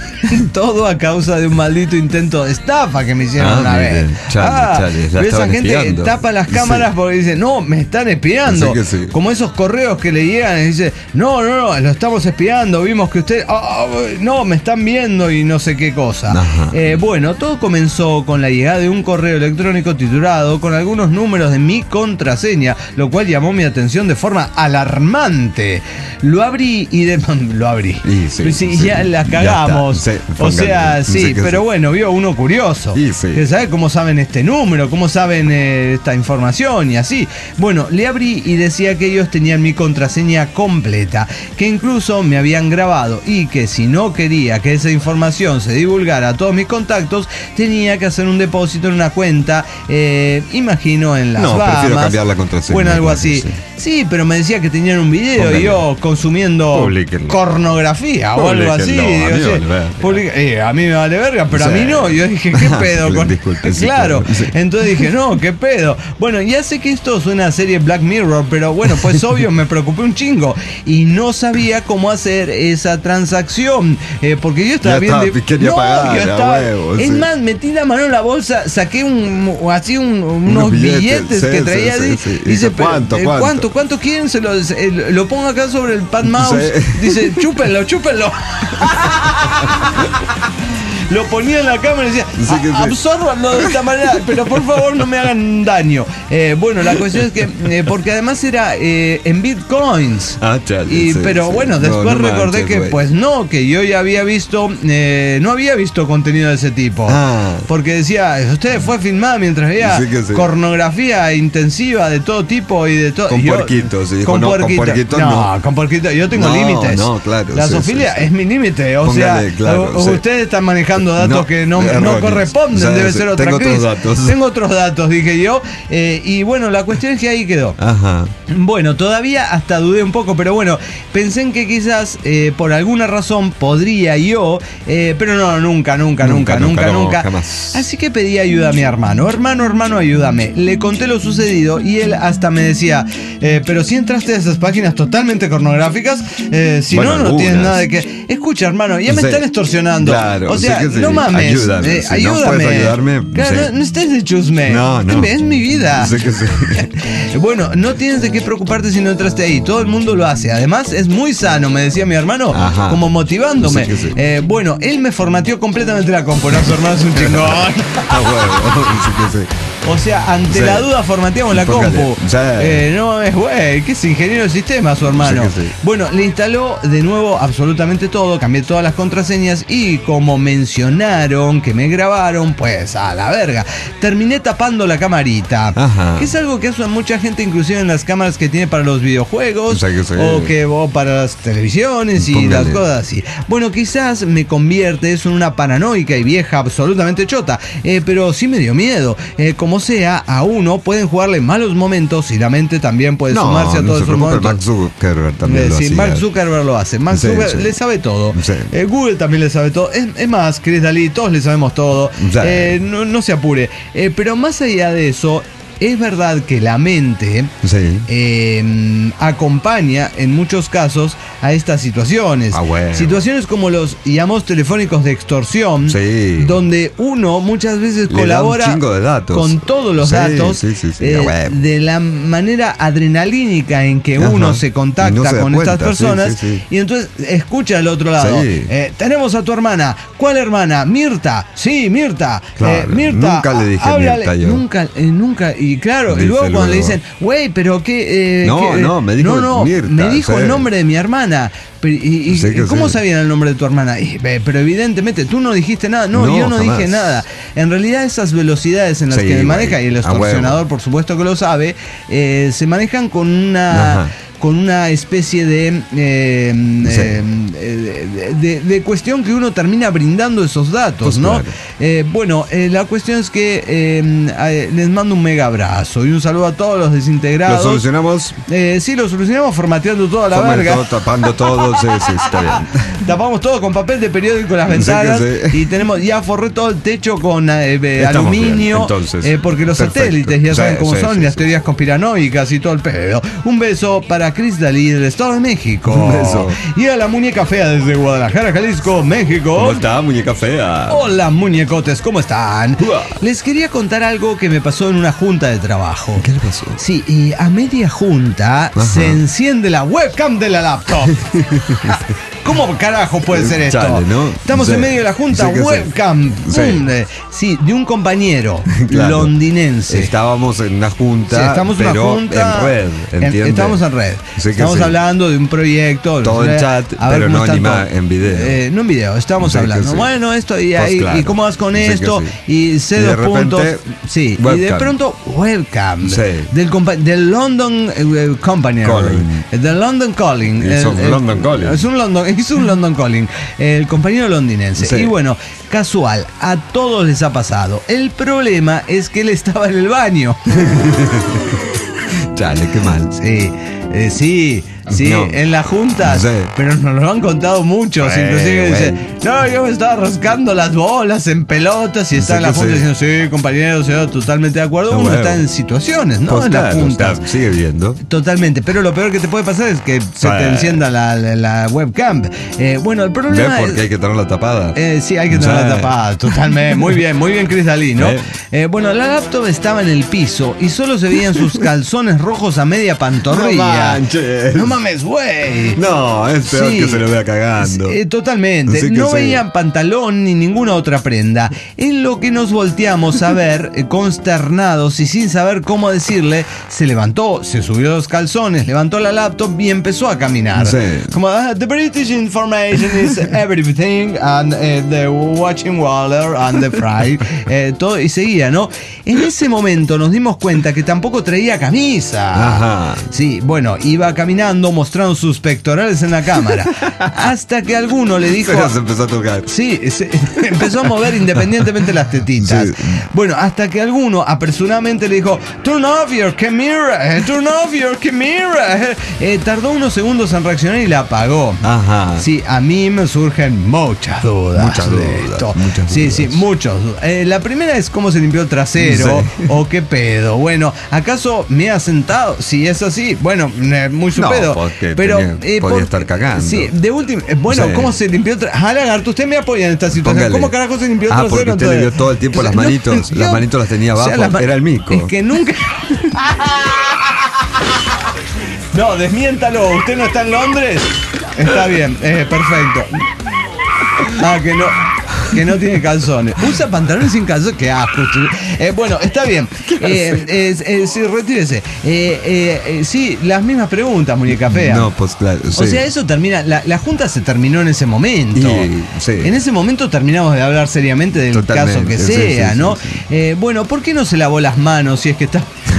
[SPEAKER 2] todo a causa de un maldito intento de estafa que me hicieron
[SPEAKER 3] Ah,
[SPEAKER 2] una
[SPEAKER 3] miren,
[SPEAKER 2] vez.
[SPEAKER 3] chale, chale, la
[SPEAKER 2] esa
[SPEAKER 3] estaban
[SPEAKER 2] gente
[SPEAKER 3] espiando.
[SPEAKER 2] tapa las cámaras
[SPEAKER 3] Sí.
[SPEAKER 2] porque dice, no, me están espiando.
[SPEAKER 3] Sí que sí.
[SPEAKER 2] Como esos correos que le llegan y dice, no, no, no, lo estamos espiando, vimos que usted, ah, ah, no, me están viendo y no sé qué cosa.
[SPEAKER 3] Ajá.
[SPEAKER 2] Eh, bueno, todo comenzó con la llegada de un correo electrónico titulado con algunos números de mi contraseña, lo cual llamó mi atención de forma alarmante. Lo abrí y de... lo abrí.
[SPEAKER 3] Y sí,
[SPEAKER 2] Pues sí,
[SPEAKER 3] sí,
[SPEAKER 2] ya la
[SPEAKER 3] ya
[SPEAKER 2] cagamos.
[SPEAKER 3] está. Sí,
[SPEAKER 2] o sea,
[SPEAKER 3] póngale.
[SPEAKER 2] sí,
[SPEAKER 3] Sí que
[SPEAKER 2] pero
[SPEAKER 3] sí.
[SPEAKER 2] bueno, vio uno curioso.
[SPEAKER 3] Y sí.
[SPEAKER 2] Que sabe cómo saben este número, cómo saben eh, esta información y así. Bueno, le abrí y decía que ellos tenían mi contraseña completa, que incluso me habían grabado y que si no quería que esa información se divulgara a todos mis contactos, tenía que hacer un depósito en una cuenta, eh, imagino en las
[SPEAKER 3] No, prefiero
[SPEAKER 2] Bahamas.
[SPEAKER 3] cambiar la contraseña,
[SPEAKER 2] Bueno, algo
[SPEAKER 3] claro,
[SPEAKER 2] así.
[SPEAKER 3] sí.
[SPEAKER 2] Sí, pero me decía que tenían un video
[SPEAKER 3] Póngale.
[SPEAKER 2] y yo consumiendo
[SPEAKER 3] Publíquenlo.
[SPEAKER 2] pornografía o algo así.
[SPEAKER 3] Publíquenlo, a mí
[SPEAKER 2] digo,
[SPEAKER 3] me
[SPEAKER 2] sí,
[SPEAKER 3] vale verga.
[SPEAKER 2] publica- eh, a mí me vale verga, pero a
[SPEAKER 3] Sí.
[SPEAKER 2] mí no. Yo dije, ¿qué pedo? Con...
[SPEAKER 3] Disculpe, sí,
[SPEAKER 2] claro.
[SPEAKER 3] claro, sí.
[SPEAKER 2] Entonces dije, no, ¿qué pedo? Bueno, ya sé que esto suena a serie Black Mirror, pero bueno, pues obvio, me preocupé un chingo. Y no sabía cómo hacer esa transacción. eh, porque yo estaba
[SPEAKER 3] Ya
[SPEAKER 2] bien
[SPEAKER 3] estaba,
[SPEAKER 2] de...
[SPEAKER 3] quería
[SPEAKER 2] no,
[SPEAKER 3] pagar,
[SPEAKER 2] yo
[SPEAKER 3] a
[SPEAKER 2] estaba...
[SPEAKER 3] huevo,
[SPEAKER 2] es
[SPEAKER 3] sí.
[SPEAKER 2] más, metí la mano en la bolsa, saqué un así un- unos,
[SPEAKER 3] Unos
[SPEAKER 2] billetes,
[SPEAKER 3] billetes, sí,
[SPEAKER 2] que traía
[SPEAKER 3] sí,
[SPEAKER 2] así.
[SPEAKER 3] sí, sí.
[SPEAKER 2] Y dice,
[SPEAKER 3] Dice, ¿cuánto,
[SPEAKER 2] pero, eh,
[SPEAKER 3] cuánto?
[SPEAKER 2] ¿cuánto? ¿Cuánto quieren? Se lo, se- lo pongo acá sobre el pad mouse.
[SPEAKER 3] Sí.
[SPEAKER 2] Dice, chúpenlo, chúpenlo. Lo ponía en la cámara y decía,
[SPEAKER 3] Sí que sí.
[SPEAKER 2] absórbanlo de esta manera, pero por favor no me hagan daño. Eh, bueno, la cuestión es que, eh, porque además era eh, en bitcoins.
[SPEAKER 3] Ah, chale,
[SPEAKER 2] Y,
[SPEAKER 3] sí,
[SPEAKER 2] pero
[SPEAKER 3] sí.
[SPEAKER 2] bueno,
[SPEAKER 3] No,
[SPEAKER 2] después
[SPEAKER 3] no
[SPEAKER 2] recordé
[SPEAKER 3] manches,
[SPEAKER 2] que
[SPEAKER 3] güey.
[SPEAKER 2] pues no, que yo ya había visto, eh, no había visto contenido de ese tipo.
[SPEAKER 3] Ah.
[SPEAKER 2] Porque decía, usted fue filmada mientras veía
[SPEAKER 3] Sí que sí.
[SPEAKER 2] pornografía intensiva de todo tipo y de todo.
[SPEAKER 3] Con
[SPEAKER 2] y yo-
[SPEAKER 3] puerquitos, y dijo,
[SPEAKER 2] con
[SPEAKER 3] no, con
[SPEAKER 2] puerquitos.
[SPEAKER 3] puerquitos
[SPEAKER 2] no.
[SPEAKER 3] no.
[SPEAKER 2] con puerquitos. Yo tengo
[SPEAKER 3] No,
[SPEAKER 2] límites.
[SPEAKER 3] no, claro,
[SPEAKER 2] La
[SPEAKER 3] sí,
[SPEAKER 2] zoofilia
[SPEAKER 3] sí, sí.
[SPEAKER 2] es mi límite. O
[SPEAKER 3] Póngale,
[SPEAKER 2] sea,
[SPEAKER 3] claro,
[SPEAKER 2] o-
[SPEAKER 3] sí.
[SPEAKER 2] ustedes están manejando datos
[SPEAKER 3] No,
[SPEAKER 2] que no, no
[SPEAKER 3] erróneos.
[SPEAKER 2] corresponden.
[SPEAKER 3] O sea,
[SPEAKER 2] Debe
[SPEAKER 3] sí,
[SPEAKER 2] ser otra
[SPEAKER 3] tengo otros
[SPEAKER 2] crisis.
[SPEAKER 3] datos.
[SPEAKER 2] Tengo otros datos, dije yo. Eh, y bueno, la cuestión es que ahí quedó.
[SPEAKER 3] Ajá.
[SPEAKER 2] Bueno, todavía hasta dudé un poco, pero bueno, pensé en que quizás eh, por alguna razón podría yo, eh, pero no, nunca, nunca, nunca,
[SPEAKER 3] Nunca,
[SPEAKER 2] nunca,
[SPEAKER 3] nunca, no,
[SPEAKER 2] nunca.
[SPEAKER 3] jamás.
[SPEAKER 2] Así que pedí ayuda a mi hermano. Hermano, hermano, ayúdame. Le conté lo sucedido y él hasta me decía, eh, pero si entraste a esas páginas totalmente pornográficas, eh, si
[SPEAKER 3] Bueno,
[SPEAKER 2] no, no tienes
[SPEAKER 3] algunas.
[SPEAKER 2] nada de que... Escucha, hermano, ya me
[SPEAKER 3] Sí.
[SPEAKER 2] están extorsionando.
[SPEAKER 3] Claro,
[SPEAKER 2] o sea,
[SPEAKER 3] sí que sí.
[SPEAKER 2] no mames.
[SPEAKER 3] Ayúdame,
[SPEAKER 2] eh,
[SPEAKER 3] si no
[SPEAKER 2] ayúdame.
[SPEAKER 3] puedes ayudarme,
[SPEAKER 2] Claro,
[SPEAKER 3] sí.
[SPEAKER 2] no, no estés de chusme.
[SPEAKER 3] No, no.
[SPEAKER 2] Es mi vida.
[SPEAKER 3] Sí que sí.
[SPEAKER 2] Bueno, no tienes de qué preocuparte si no entraste ahí. Todo el mundo lo hace. Además, es muy sano, me decía mi hermano,
[SPEAKER 3] Ajá.
[SPEAKER 2] como motivándome.
[SPEAKER 3] Sí que sí.
[SPEAKER 2] Eh, bueno, él me formateó completamente la compu. No, su hermano es un chingón.
[SPEAKER 3] Ah, huevo. Sí que sí.
[SPEAKER 2] O sea, ante
[SPEAKER 3] Sí.
[SPEAKER 2] la duda formateamos la
[SPEAKER 3] Póngale.
[SPEAKER 2] compu.
[SPEAKER 3] Sí.
[SPEAKER 2] Eh, no es güey, que es ingeniero de sistema su hermano.
[SPEAKER 3] Sí que sí.
[SPEAKER 2] Bueno, le instaló de nuevo absolutamente todo, cambié todas las contraseñas y como mencionaron que me grabaron, pues a la verga. Terminé tapando la camarita.
[SPEAKER 3] Ajá.
[SPEAKER 2] Que es algo que hace mucha gente, inclusive en las cámaras que tiene para los videojuegos
[SPEAKER 3] Sí que sí.
[SPEAKER 2] o que o para las televisiones y
[SPEAKER 3] Póngale.
[SPEAKER 2] las cosas así. Bueno, quizás me convierte eso en una paranoica y vieja absolutamente chota, eh, pero sí me dio miedo. Eh, como como sea, a uno pueden jugarle malos momentos y la mente también puede no, sumarse a
[SPEAKER 3] no
[SPEAKER 2] todos
[SPEAKER 3] esos
[SPEAKER 2] momentos.
[SPEAKER 3] Mark Zuckerberg también
[SPEAKER 2] eh,
[SPEAKER 3] lo
[SPEAKER 2] sí,
[SPEAKER 3] hacía.
[SPEAKER 2] Mark Zuckerberg lo hace. Mark
[SPEAKER 3] sí,
[SPEAKER 2] Zuckerberg
[SPEAKER 3] sí.
[SPEAKER 2] le sabe todo.
[SPEAKER 3] Sí.
[SPEAKER 2] Eh, Google también le sabe todo. Es, es más, Chris Dalí, todos le sabemos todo.
[SPEAKER 3] Sí.
[SPEAKER 2] Eh, no, no se apure. Eh, pero más allá de eso, es verdad que la mente
[SPEAKER 3] sí.
[SPEAKER 2] eh, acompaña en muchos casos a estas situaciones.
[SPEAKER 3] Ah, bueno.
[SPEAKER 2] Situaciones como los llamados telefónicos de extorsión,
[SPEAKER 3] sí.
[SPEAKER 2] donde uno muchas veces
[SPEAKER 3] Le
[SPEAKER 2] colabora
[SPEAKER 3] da un chingo de datos.
[SPEAKER 2] con todos los
[SPEAKER 3] sí,
[SPEAKER 2] datos
[SPEAKER 3] sí, sí, sí.
[SPEAKER 2] eh,
[SPEAKER 3] Ah, bueno.
[SPEAKER 2] de la manera adrenalínica en que
[SPEAKER 3] Ajá.
[SPEAKER 2] uno se contacta
[SPEAKER 3] no se
[SPEAKER 2] con
[SPEAKER 3] cuenta,
[SPEAKER 2] estas personas
[SPEAKER 3] sí, sí, sí.
[SPEAKER 2] y entonces escucha al otro lado.
[SPEAKER 3] Sí.
[SPEAKER 2] Eh, tenemos a tu hermana. ¿Cuál hermana? Mirta. Sí, Mirta.
[SPEAKER 3] Claro,
[SPEAKER 2] Eh, Mirta.
[SPEAKER 3] nunca le dije
[SPEAKER 2] háblale.
[SPEAKER 3] Mirta yo.
[SPEAKER 2] Nunca, eh, nunca. Y claro, y
[SPEAKER 3] Dice
[SPEAKER 2] luego cuando
[SPEAKER 3] luego.
[SPEAKER 2] le dicen, güey, pero qué. Eh,
[SPEAKER 3] No,
[SPEAKER 2] qué, eh,
[SPEAKER 3] no, me dijo
[SPEAKER 2] no, no,
[SPEAKER 3] Mirta,
[SPEAKER 2] me dijo
[SPEAKER 3] sí.
[SPEAKER 2] el nombre de mi hermana. Pero, ¿Y, y
[SPEAKER 3] Sí que
[SPEAKER 2] cómo
[SPEAKER 3] sí.
[SPEAKER 2] sabían el nombre de tu hermana? Y, eh, pero evidentemente tú no dijiste nada. No,
[SPEAKER 3] No,
[SPEAKER 2] yo no
[SPEAKER 3] jamás.
[SPEAKER 2] dije nada. En realidad esas velocidades en las
[SPEAKER 3] Sí,
[SPEAKER 2] que
[SPEAKER 3] güey,
[SPEAKER 2] maneja, y el
[SPEAKER 3] a huevo.
[SPEAKER 2] extorsionador por supuesto que lo sabe, eh, se manejan con una...
[SPEAKER 3] Ajá.
[SPEAKER 2] con una especie de, eh,
[SPEAKER 3] Sí.
[SPEAKER 2] eh, de, de- de cuestión que uno termina brindando esos datos,
[SPEAKER 3] Pues
[SPEAKER 2] ¿no?
[SPEAKER 3] claro.
[SPEAKER 2] Eh, bueno, eh, la cuestión es que eh, eh, les mando un mega abrazo y un saludo a todos los
[SPEAKER 3] Lo
[SPEAKER 2] desintegrados.
[SPEAKER 3] solucionamos.
[SPEAKER 2] Eh, sí, lo solucionamos formateando toda la
[SPEAKER 3] Forman
[SPEAKER 2] verga.
[SPEAKER 3] todo, tapando todo. Sí, sí, está bien.
[SPEAKER 2] Tapamos todo con papel de periódico las
[SPEAKER 3] Sí que
[SPEAKER 2] ventanas
[SPEAKER 3] sí.
[SPEAKER 2] y tenemos ya forré todo el techo con eh, eh,
[SPEAKER 3] Estamos bien,
[SPEAKER 2] aluminio,
[SPEAKER 3] entonces.
[SPEAKER 2] eh, porque los
[SPEAKER 3] Perfecto.
[SPEAKER 2] satélites ya
[SPEAKER 3] Sí,
[SPEAKER 2] saben cómo
[SPEAKER 3] sí,
[SPEAKER 2] son
[SPEAKER 3] sí,
[SPEAKER 2] y las
[SPEAKER 3] sí.
[SPEAKER 2] teorías conspiranoicas y todo el pedo. Un beso para Chris Dalí del Estado de México.
[SPEAKER 3] Un beso.
[SPEAKER 2] Y a la muñeca fea desde Guadalajara, Jalisco, México.
[SPEAKER 3] ¿Cómo está, muñeca fea?
[SPEAKER 2] Hola muñecotes, ¿cómo están?
[SPEAKER 3] Uah.
[SPEAKER 2] Les quería contar algo que me pasó en una junta de trabajo.
[SPEAKER 3] ¿Qué le pasó?
[SPEAKER 2] Sí, y a media junta
[SPEAKER 3] Ajá.
[SPEAKER 2] se enciende la webcam de la laptop. ¿Cómo carajo puede ser esto?
[SPEAKER 3] Chale, ¿no?
[SPEAKER 2] Estamos
[SPEAKER 3] Sí.
[SPEAKER 2] en medio de la junta,
[SPEAKER 3] Sí que sí.
[SPEAKER 2] webcam.
[SPEAKER 3] Sí.
[SPEAKER 2] Pum, eh, sí, de un compañero
[SPEAKER 3] Claro.
[SPEAKER 2] londinense.
[SPEAKER 3] Estábamos en una junta,
[SPEAKER 2] Sí, estamos en una
[SPEAKER 3] pero
[SPEAKER 2] junta,
[SPEAKER 3] en red,
[SPEAKER 2] en-
[SPEAKER 3] ¿entiendes?
[SPEAKER 2] estamos en red.
[SPEAKER 3] Sí que
[SPEAKER 2] estamos
[SPEAKER 3] sí.
[SPEAKER 2] hablando de un proyecto.
[SPEAKER 3] Todo en
[SPEAKER 2] eh,
[SPEAKER 3] chat,
[SPEAKER 2] a ver
[SPEAKER 3] pero
[SPEAKER 2] cómo
[SPEAKER 3] no
[SPEAKER 2] están
[SPEAKER 3] anima-
[SPEAKER 2] todos.
[SPEAKER 3] en video.
[SPEAKER 2] Eh, no en video, estamos
[SPEAKER 3] Sí que
[SPEAKER 2] hablando.
[SPEAKER 3] sí.
[SPEAKER 2] Bueno, esto y
[SPEAKER 3] Pues
[SPEAKER 2] ahí,
[SPEAKER 3] claro.
[SPEAKER 2] y cómo vas con
[SPEAKER 3] Sí que
[SPEAKER 2] esto,
[SPEAKER 3] sí.
[SPEAKER 2] y sé
[SPEAKER 3] Y de
[SPEAKER 2] dos
[SPEAKER 3] repente,
[SPEAKER 2] puntos. Sí, y de
[SPEAKER 3] webcam.
[SPEAKER 2] pronto, webcam.
[SPEAKER 3] Sí.
[SPEAKER 2] Del, compa- del London eh, Company.
[SPEAKER 3] Calling.
[SPEAKER 2] Del London Calling.
[SPEAKER 3] Hizo un London Calling.
[SPEAKER 2] Es un London, hizo un London Calling. El compañero londinense.
[SPEAKER 3] Sí.
[SPEAKER 2] Y bueno, casual, a todos les ha pasado. El problema es que él estaba en el baño.
[SPEAKER 3] Chale, qué mal.
[SPEAKER 2] Sí, eh, sí, sí,
[SPEAKER 3] No.
[SPEAKER 2] en las juntas,
[SPEAKER 3] Sí.
[SPEAKER 2] pero nos lo han contado muchos,
[SPEAKER 3] Bueno,
[SPEAKER 2] inclusive dice,
[SPEAKER 3] bueno.
[SPEAKER 2] no, yo me estaba rascando las bolas en pelotas y está
[SPEAKER 3] Sí
[SPEAKER 2] en la
[SPEAKER 3] que
[SPEAKER 2] junta
[SPEAKER 3] sí.
[SPEAKER 2] diciendo, sí, compañero, sí, totalmente de acuerdo,
[SPEAKER 3] Ah,
[SPEAKER 2] uno
[SPEAKER 3] bueno.
[SPEAKER 2] está en situaciones, ¿no?
[SPEAKER 3] Pues
[SPEAKER 2] en las
[SPEAKER 3] claro,
[SPEAKER 2] juntas.
[SPEAKER 3] está- sigue viendo.
[SPEAKER 2] Totalmente, pero lo peor que te puede pasar es que se te
[SPEAKER 3] Sí.
[SPEAKER 2] encienda la, la- la webcam. Eh, bueno, el
[SPEAKER 3] ¿Ves
[SPEAKER 2] problema
[SPEAKER 3] por qué
[SPEAKER 2] es...
[SPEAKER 3] hay que tenerla tapada?
[SPEAKER 2] Eh, sí, hay que tenerla
[SPEAKER 3] Sí.
[SPEAKER 2] tapada, totalmente. Muy bien, muy bien, Chris Dalí, ¿no?
[SPEAKER 3] Sí.
[SPEAKER 2] Eh, bueno, la laptop estaba en el piso y solo se veían sus calzones rojos a media pantorrilla.
[SPEAKER 3] No manches.
[SPEAKER 2] No mames, güey.
[SPEAKER 3] No, es peor
[SPEAKER 2] Sí.
[SPEAKER 3] que se lo vea cagando.
[SPEAKER 2] Eh, totalmente.
[SPEAKER 3] Sí que
[SPEAKER 2] no
[SPEAKER 3] sí.
[SPEAKER 2] veían pantalón ni ninguna otra prenda. En lo que nos volteamos a ver, eh, consternados y sin saber cómo decirle, se levantó, se subió los calzones, levantó la laptop y empezó a caminar.
[SPEAKER 3] Sí.
[SPEAKER 2] Como, "Ah, the British information is everything, and eh, the watching water and the fry. Eh, todo, y seguía, ¿no? En ese momento nos dimos cuenta que tampoco traía camisa.
[SPEAKER 3] Ajá.
[SPEAKER 2] Sí, bueno, iba caminando mostrando sus pectorales en la cámara. Hasta que alguno le dijo.
[SPEAKER 3] Pero se empezó a tocar.
[SPEAKER 2] Sí, se- empezó a mover independientemente las tetitas.
[SPEAKER 3] Sí.
[SPEAKER 2] Bueno, hasta que alguno apresuradamente le dijo, turn off your camera, eh, turn off your camera. Eh, tardó unos segundos en reaccionar y la apagó.
[SPEAKER 3] Ajá.
[SPEAKER 2] Sí, a mí me surgen muchas dudas.
[SPEAKER 3] Muchas
[SPEAKER 2] de
[SPEAKER 3] dudas,
[SPEAKER 2] esto.
[SPEAKER 3] muchas
[SPEAKER 2] sí,
[SPEAKER 3] dudas.
[SPEAKER 2] sí, muchos. Eh, la primera es cómo se limpió el trasero
[SPEAKER 3] Sí.
[SPEAKER 2] o qué pedo. Bueno, ¿acaso me ha sentado? Si es así, bueno, eh, muy su
[SPEAKER 3] No,
[SPEAKER 2] pedo.
[SPEAKER 3] porque
[SPEAKER 2] Pero
[SPEAKER 3] tenía- podía estar cagando.
[SPEAKER 2] Sí, de último. eh, Bueno,
[SPEAKER 3] Sí.
[SPEAKER 2] ¿cómo se limpió el trasero? Ah, lagarto, usted me apoya en esta situación.
[SPEAKER 3] Póngale.
[SPEAKER 2] ¿Cómo carajo se limpió el
[SPEAKER 3] Ah,
[SPEAKER 2] trasero?
[SPEAKER 3] porque usted le
[SPEAKER 2] entonces?
[SPEAKER 3] vio todo el tiempo las manitos. Las manitos las tenía abajo,
[SPEAKER 2] ma-
[SPEAKER 3] era el mico.
[SPEAKER 2] Es que nunca. No, desmiéntalo. ¿Usted no está en Londres? Está bien, eh, perfecto. Ah, que no. Que no tiene calzones. Usa pantalones sin calzones. Qué asco. Eh, bueno, está bien. Eh, eh, eh, sí, retírese. Eh, eh, eh, sí, las mismas preguntas, muñeca fea.
[SPEAKER 3] No, pues claro.
[SPEAKER 2] O
[SPEAKER 3] sí.
[SPEAKER 2] sea, eso termina. La, la junta se terminó en ese momento.
[SPEAKER 3] Y, sí.
[SPEAKER 2] En ese momento terminamos de hablar seriamente del
[SPEAKER 3] Totalmente,
[SPEAKER 2] caso que
[SPEAKER 3] sí,
[SPEAKER 2] sea,
[SPEAKER 3] sí,
[SPEAKER 2] ¿no?
[SPEAKER 3] sí, sí.
[SPEAKER 2] Eh, bueno, ¿por qué no se lavó las manos si es que está.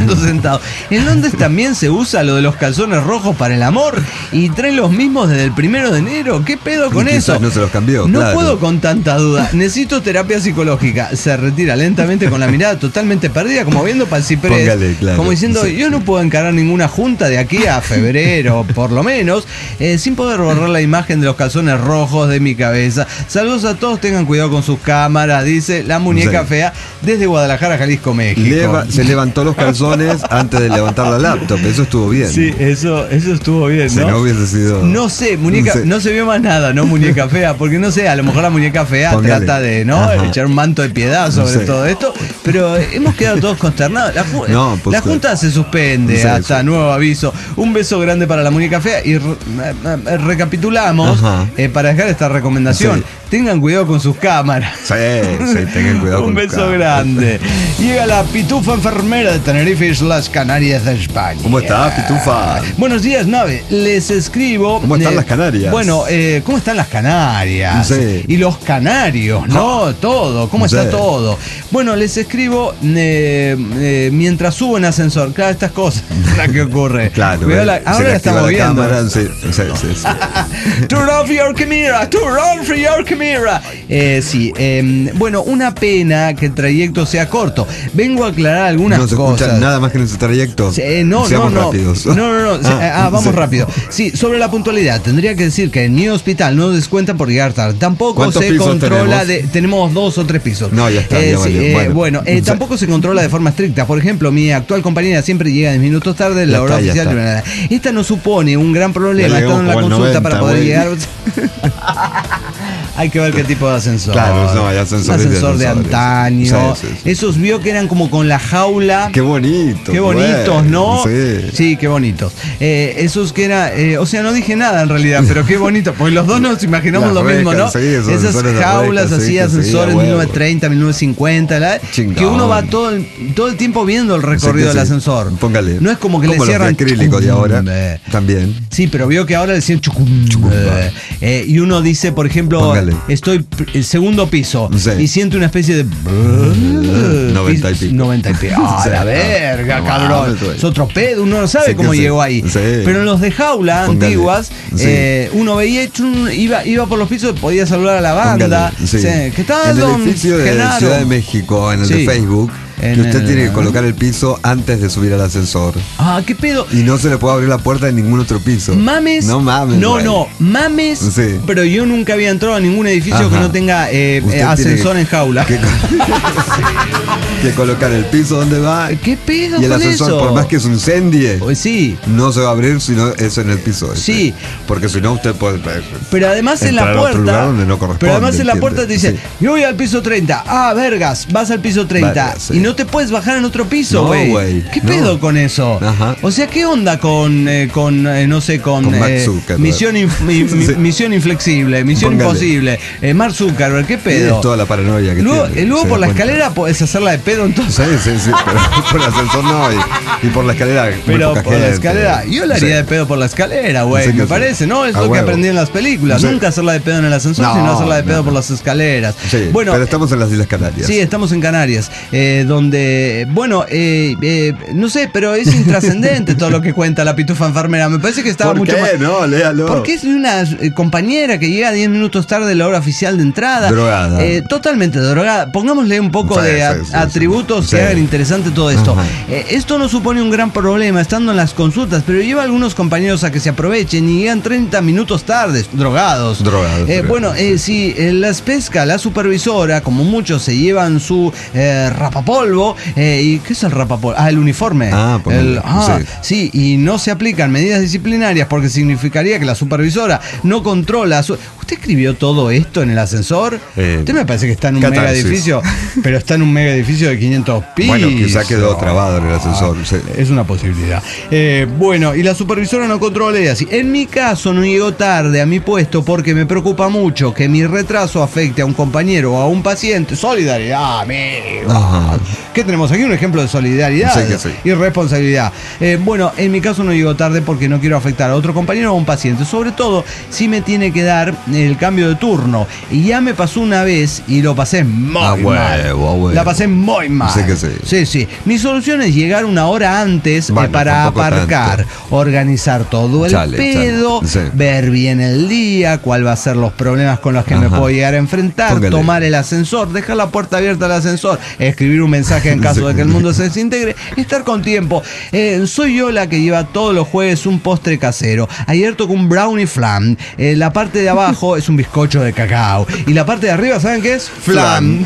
[SPEAKER 2] asiento sentado. En Londres también se usa lo de los calzones rojos para el amor y traen los mismos desde el primero de enero. ¿Qué pedo con
[SPEAKER 3] y
[SPEAKER 2] eso?
[SPEAKER 3] No se los cambió.
[SPEAKER 2] No
[SPEAKER 3] claro.
[SPEAKER 2] puedo con tanta duda. Necesito terapia psicológica. Se retira lentamente con la mirada totalmente perdida, como viendo para el ciprés.
[SPEAKER 3] Póngale, claro.
[SPEAKER 2] Como diciendo,
[SPEAKER 3] Sí.
[SPEAKER 2] yo no puedo encarar ninguna junta de aquí a febrero, por lo menos, eh, sin poder borrar la imagen de los calzones rojos de mi cabeza. Saludos a todos, tengan cuidado con sus cámaras, dice la muñeca
[SPEAKER 3] Sí.
[SPEAKER 2] fea desde Guadalajara, Jalisco, México.
[SPEAKER 3] Leva, se levantó los calzones antes de levantar la laptop. Eso estuvo bien.
[SPEAKER 2] Sí, eso, eso estuvo bien,
[SPEAKER 3] Si
[SPEAKER 2] ¿no?
[SPEAKER 3] no hubiese sido.
[SPEAKER 2] No sé, muñeca,
[SPEAKER 3] Sí.
[SPEAKER 2] no se vio más nada, ¿no? Muñeca fea, porque no sé, a lo mejor la muñeca fea
[SPEAKER 3] Póngale.
[SPEAKER 2] trata de, ¿no?
[SPEAKER 3] Ajá.
[SPEAKER 2] Echar un manto de piedad sobre
[SPEAKER 3] Sí.
[SPEAKER 2] todo esto, pero hemos quedado todos consternados. La, ju-
[SPEAKER 3] No, pues,
[SPEAKER 2] la junta se suspende
[SPEAKER 3] Sí,
[SPEAKER 2] hasta
[SPEAKER 3] sí.
[SPEAKER 2] nuevo aviso. Un beso grande para la muñeca fea y re- eh, recapitulamos
[SPEAKER 3] Ajá.
[SPEAKER 2] eh, para dejar esta recomendación.
[SPEAKER 3] Sí.
[SPEAKER 2] Tengan cuidado con sus cámaras.
[SPEAKER 3] Sí, sí, tengan cuidado
[SPEAKER 2] Un
[SPEAKER 3] con
[SPEAKER 2] beso
[SPEAKER 3] cada-
[SPEAKER 2] grande. Llega la pitufa enfermera de Tenerife, Islas Canarias de España.
[SPEAKER 3] ¿Cómo está, Pitufa?
[SPEAKER 2] Buenos días, nave. Les escribo.
[SPEAKER 3] ¿Cómo están las Canarias?
[SPEAKER 2] Bueno, eh, ¿cómo están las Canarias?
[SPEAKER 3] Sí.
[SPEAKER 2] Y los canarios, ¿no? Todo. ¿Cómo está
[SPEAKER 3] Sí.
[SPEAKER 2] todo? Bueno, les escribo eh, eh, mientras subo en ascensor. Claro, estas cosas. La que ocurre.
[SPEAKER 3] Claro,
[SPEAKER 2] Cuidado,
[SPEAKER 3] eh,
[SPEAKER 2] la-
[SPEAKER 3] se
[SPEAKER 2] ahora
[SPEAKER 3] le
[SPEAKER 2] la
[SPEAKER 3] activa
[SPEAKER 2] estamos viendo.
[SPEAKER 3] cámara, sí, sí, sí, sí.
[SPEAKER 2] Turn off your camera, turn off your camera. Eh, sí, eh, bueno, una pena que el trayecto sea corto. Vengo a aclarar algunas
[SPEAKER 3] No se escucha
[SPEAKER 2] cosas.
[SPEAKER 3] nada más que en ese trayecto.
[SPEAKER 2] Sí, eh, no,
[SPEAKER 3] Seamos
[SPEAKER 2] no, no.
[SPEAKER 3] rápidos.
[SPEAKER 2] No, no, no. Sí,
[SPEAKER 3] Ah,
[SPEAKER 2] ah, vamos
[SPEAKER 3] sí.
[SPEAKER 2] rápido. Sí, sobre la puntualidad, tendría que decir que en mi hospital no descuentan por llegar tarde. Tampoco
[SPEAKER 3] ¿Cuántos
[SPEAKER 2] se
[SPEAKER 3] pisos
[SPEAKER 2] controla
[SPEAKER 3] tenemos?
[SPEAKER 2] de. Tenemos dos o tres pisos.
[SPEAKER 3] No, ya está,
[SPEAKER 2] Eh,
[SPEAKER 3] ya
[SPEAKER 2] sí,
[SPEAKER 3] valió.
[SPEAKER 2] eh,
[SPEAKER 3] Bueno.
[SPEAKER 2] bueno, eh,
[SPEAKER 3] Sí.
[SPEAKER 2] tampoco se controla de forma estricta. Por ejemplo, mi actual compañera siempre llega diez minutos tarde,
[SPEAKER 3] Ya
[SPEAKER 2] la hora
[SPEAKER 3] está, ya
[SPEAKER 2] oficial. Esta no supone un gran problema.
[SPEAKER 3] Ya llegamos
[SPEAKER 2] Estando en la
[SPEAKER 3] como al
[SPEAKER 2] consulta
[SPEAKER 3] noventa,
[SPEAKER 2] para poder
[SPEAKER 3] güey.
[SPEAKER 2] llegar. Hay que ver qué tipo de ascensor.
[SPEAKER 3] Claro, no, hay ascensores
[SPEAKER 2] Un
[SPEAKER 3] de
[SPEAKER 2] ascensor de
[SPEAKER 3] ascensores.
[SPEAKER 2] antaño.
[SPEAKER 3] Sí, sí, sí.
[SPEAKER 2] Esos vio que eran como con la jaula.
[SPEAKER 3] Qué bonito.
[SPEAKER 2] Qué bonitos, ¿no?
[SPEAKER 3] Sí.
[SPEAKER 2] Sí, qué bonitos. Eh, esos que era, eh, o sea, no dije nada en realidad, pero qué bonito, porque los dos nos imaginamos
[SPEAKER 3] Las
[SPEAKER 2] lo mismo, ¿no?
[SPEAKER 3] recas, sí, esos
[SPEAKER 2] Esas
[SPEAKER 3] ascensores de
[SPEAKER 2] jaulas
[SPEAKER 3] recas, sí,
[SPEAKER 2] así,
[SPEAKER 3] que sí,
[SPEAKER 2] ascensores
[SPEAKER 3] a
[SPEAKER 2] mil
[SPEAKER 3] huevo.
[SPEAKER 2] novecientos treinta, mil novecientos cincuenta, ¿la?
[SPEAKER 3] Chingón.
[SPEAKER 2] Que uno va todo el, todo el tiempo viendo el recorrido
[SPEAKER 3] Sí,
[SPEAKER 2] del
[SPEAKER 3] sí.
[SPEAKER 2] ascensor.
[SPEAKER 3] Póngale.
[SPEAKER 2] No es como que le
[SPEAKER 3] Como los de
[SPEAKER 2] cierran
[SPEAKER 3] acrílico de ahora.
[SPEAKER 2] Eh,
[SPEAKER 3] También.
[SPEAKER 2] Sí, pero vio que ahora le decían chucum, eh, eh, y uno dice, por ejemplo,
[SPEAKER 3] Póngale.
[SPEAKER 2] estoy pr- el segundo piso
[SPEAKER 3] Sí.
[SPEAKER 2] y siente una especie de
[SPEAKER 3] noventa y pico.
[SPEAKER 2] noventa y pico. ¡Ah,
[SPEAKER 3] Sí.
[SPEAKER 2] la verga,
[SPEAKER 3] No,
[SPEAKER 2] cabrón!
[SPEAKER 3] mames,
[SPEAKER 2] Es otro pedo, uno no sabe
[SPEAKER 3] Sí que
[SPEAKER 2] cómo
[SPEAKER 3] sí.
[SPEAKER 2] llegó ahí.
[SPEAKER 3] Sí.
[SPEAKER 2] Pero en los de jaula
[SPEAKER 3] Póngale.
[SPEAKER 2] antiguas,
[SPEAKER 3] Sí.
[SPEAKER 2] eh, uno veía, chun, iba, iba por los pisos, podía saludar a la banda.
[SPEAKER 3] Póngale, sí.
[SPEAKER 2] Sí, ¿qué tal,
[SPEAKER 3] En el
[SPEAKER 2] don
[SPEAKER 3] edificio de
[SPEAKER 2] Genaro?
[SPEAKER 3] Ciudad de México, en el
[SPEAKER 2] Sí.
[SPEAKER 3] de Facebook,
[SPEAKER 2] En
[SPEAKER 3] que usted
[SPEAKER 2] el-
[SPEAKER 3] tiene que colocar el piso antes de subir al ascensor.
[SPEAKER 2] Ah, ¿qué pedo?
[SPEAKER 3] Y no se le puede abrir la puerta de ningún otro piso.
[SPEAKER 2] Mames.
[SPEAKER 3] No mames.
[SPEAKER 2] No,
[SPEAKER 3] güey.
[SPEAKER 2] no, mames.
[SPEAKER 3] Sí.
[SPEAKER 2] Pero yo nunca había entrado a ningún edificio
[SPEAKER 3] Ajá.
[SPEAKER 2] que no tenga eh,
[SPEAKER 3] Usted
[SPEAKER 2] eh, ascensor
[SPEAKER 3] tiene
[SPEAKER 2] en jaula.
[SPEAKER 3] Que, que colocar el piso donde va.
[SPEAKER 2] ¿Qué pedo
[SPEAKER 3] Y el
[SPEAKER 2] con
[SPEAKER 3] ascensor,
[SPEAKER 2] eso?
[SPEAKER 3] por más que se incendie,
[SPEAKER 2] Pues sí.
[SPEAKER 3] no se va a abrir sino eso en el piso. ese.
[SPEAKER 2] Sí.
[SPEAKER 3] Porque si no, usted puede.
[SPEAKER 2] Pero además en la
[SPEAKER 3] entrar a otro
[SPEAKER 2] puerta.
[SPEAKER 3] lugar donde no corresponde,
[SPEAKER 2] pero además en la puerta te
[SPEAKER 3] ¿entiende?
[SPEAKER 2] dice, yo voy al piso treinta. Ah, vergas, vas al piso treinta.
[SPEAKER 3] Vergas, sí.
[SPEAKER 2] Y no te puedes bajar en otro piso,
[SPEAKER 3] No,
[SPEAKER 2] güey.
[SPEAKER 3] güey,
[SPEAKER 2] ¿Qué
[SPEAKER 3] no.
[SPEAKER 2] pedo con eso?
[SPEAKER 3] Ajá.
[SPEAKER 2] O sea, ¿qué onda con, eh, con eh, no sé, con,
[SPEAKER 3] Con Mark
[SPEAKER 2] eh,
[SPEAKER 3] Zuckerberg.
[SPEAKER 2] misión, inf- mi- mi-
[SPEAKER 3] Sí.
[SPEAKER 2] misión inflexible, misión
[SPEAKER 3] Póngale.
[SPEAKER 2] imposible? Eh, Mark Zuckerberg, ¿qué
[SPEAKER 3] Es
[SPEAKER 2] pedo?
[SPEAKER 3] toda la paranoia que
[SPEAKER 2] Luego,
[SPEAKER 3] tiene.
[SPEAKER 2] eh, luego
[SPEAKER 3] se
[SPEAKER 2] por
[SPEAKER 3] da
[SPEAKER 2] la
[SPEAKER 3] cuenta.
[SPEAKER 2] escalera podés hacerla de pedo entonces.
[SPEAKER 3] Sí, sí, sí, pero por el ascensor no. Y, y por la escalera. muy
[SPEAKER 2] Pero
[SPEAKER 3] poca
[SPEAKER 2] por la
[SPEAKER 3] gente.
[SPEAKER 2] escalera, yo la haría
[SPEAKER 3] Sí.
[SPEAKER 2] de pedo por la escalera, güey,
[SPEAKER 3] Sí que
[SPEAKER 2] me
[SPEAKER 3] sí.
[SPEAKER 2] parece, ¿no? Es
[SPEAKER 3] A
[SPEAKER 2] lo que
[SPEAKER 3] huevo.
[SPEAKER 2] aprendí en las películas.
[SPEAKER 3] Sí.
[SPEAKER 2] Nunca hacerla de pedo en el ascensor,
[SPEAKER 3] No,
[SPEAKER 2] sino hacerla de pedo
[SPEAKER 3] no.
[SPEAKER 2] por las escaleras.
[SPEAKER 3] Sí,
[SPEAKER 2] bueno,
[SPEAKER 3] pero estamos en las Islas Canarias.
[SPEAKER 2] sí, estamos en Canarias, eh, donde, bueno, eh, eh, no sé, pero es intrascendente todo lo que cuenta la pitufa enfermera. Me parece que estaba
[SPEAKER 3] ¿Por
[SPEAKER 2] mucho
[SPEAKER 3] qué?
[SPEAKER 2] más.
[SPEAKER 3] No, léalo.
[SPEAKER 2] Porque es de una eh, compañera que llega diez minutos tarde de la hora oficial de entrada.
[SPEAKER 3] Drogada.
[SPEAKER 2] Eh, totalmente drogada. Pongámosle un poco
[SPEAKER 3] Sí,
[SPEAKER 2] de
[SPEAKER 3] sí,
[SPEAKER 2] a-
[SPEAKER 3] sí, sí.
[SPEAKER 2] atributos que
[SPEAKER 3] Sí.
[SPEAKER 2] hagan interesante todo esto.
[SPEAKER 3] Ajá.
[SPEAKER 2] Eh, esto no supone un gran problema estando en las consultas, pero lleva a algunos compañeros a que se aprovechen y llegan treinta minutos tardes, drogados.
[SPEAKER 3] Drogados,
[SPEAKER 2] Eh,
[SPEAKER 3] drogados,
[SPEAKER 2] bueno, eh, si eh, las pesca la supervisora, como muchos se llevan su eh, rapapolvo, eh, ¿y qué es el rapapolvo? Ah, el uniforme.
[SPEAKER 3] Ah, ponele,
[SPEAKER 2] El- ah,
[SPEAKER 3] sí.
[SPEAKER 2] sí, y no se aplican medidas disciplinarias porque significaría que la supervisora no controla su... ¿Usted escribió todo esto en el ascensor?
[SPEAKER 3] Eh,
[SPEAKER 2] Usted me parece que está en un
[SPEAKER 3] catarsis.
[SPEAKER 2] mega edificio, pero está en un mega edificio de quinientos pisos.
[SPEAKER 3] Bueno, quizá quedó trabado en el ascensor. Sí.
[SPEAKER 2] Es una posibilidad. Eh, bueno, y la supervisora no controla y así. En mi caso no llego tarde a mi puesto porque me preocupa mucho que mi retraso afecte a un compañero o a un paciente. Solidaridad, amigo.
[SPEAKER 3] Ajá.
[SPEAKER 2] ¿Qué tenemos aquí? Un ejemplo de solidaridad
[SPEAKER 3] Sí que sí.
[SPEAKER 2] y responsabilidad. Eh, bueno, en mi caso no llego tarde porque no quiero afectar a otro compañero o a un paciente. Sobre todo si me tiene que dar el cambio de turno. Y ya me pasó una vez y lo pasé muy
[SPEAKER 3] A huevo,
[SPEAKER 2] mal.
[SPEAKER 3] a huevo.
[SPEAKER 2] La pasé muy mal.
[SPEAKER 3] Sí que sí.
[SPEAKER 2] Sí, sí. Mi solución es llegar una hora antes
[SPEAKER 3] Bueno,
[SPEAKER 2] eh, para
[SPEAKER 3] tampoco
[SPEAKER 2] aparcar,
[SPEAKER 3] tanto.
[SPEAKER 2] organizar todo el
[SPEAKER 3] Chale,
[SPEAKER 2] pedo,
[SPEAKER 3] chale. Sí.
[SPEAKER 2] ver bien el día, cuál va a ser los problemas con los que me
[SPEAKER 3] Ajá.
[SPEAKER 2] puedo llegar a enfrentar,
[SPEAKER 3] Póngale.
[SPEAKER 2] tomar el ascensor, dejar la puerta abierta al ascensor, escribir un mensaje en caso
[SPEAKER 3] Sí.
[SPEAKER 2] de que el mundo se desintegre, estar con tiempo. Eh, soy yo la que lleva todos los jueves un postre casero. Ayer tocó un brownie flan. Eh, la parte de abajo es un bizcocho de cacao. Y la parte de arriba, ¿saben qué es? Flan.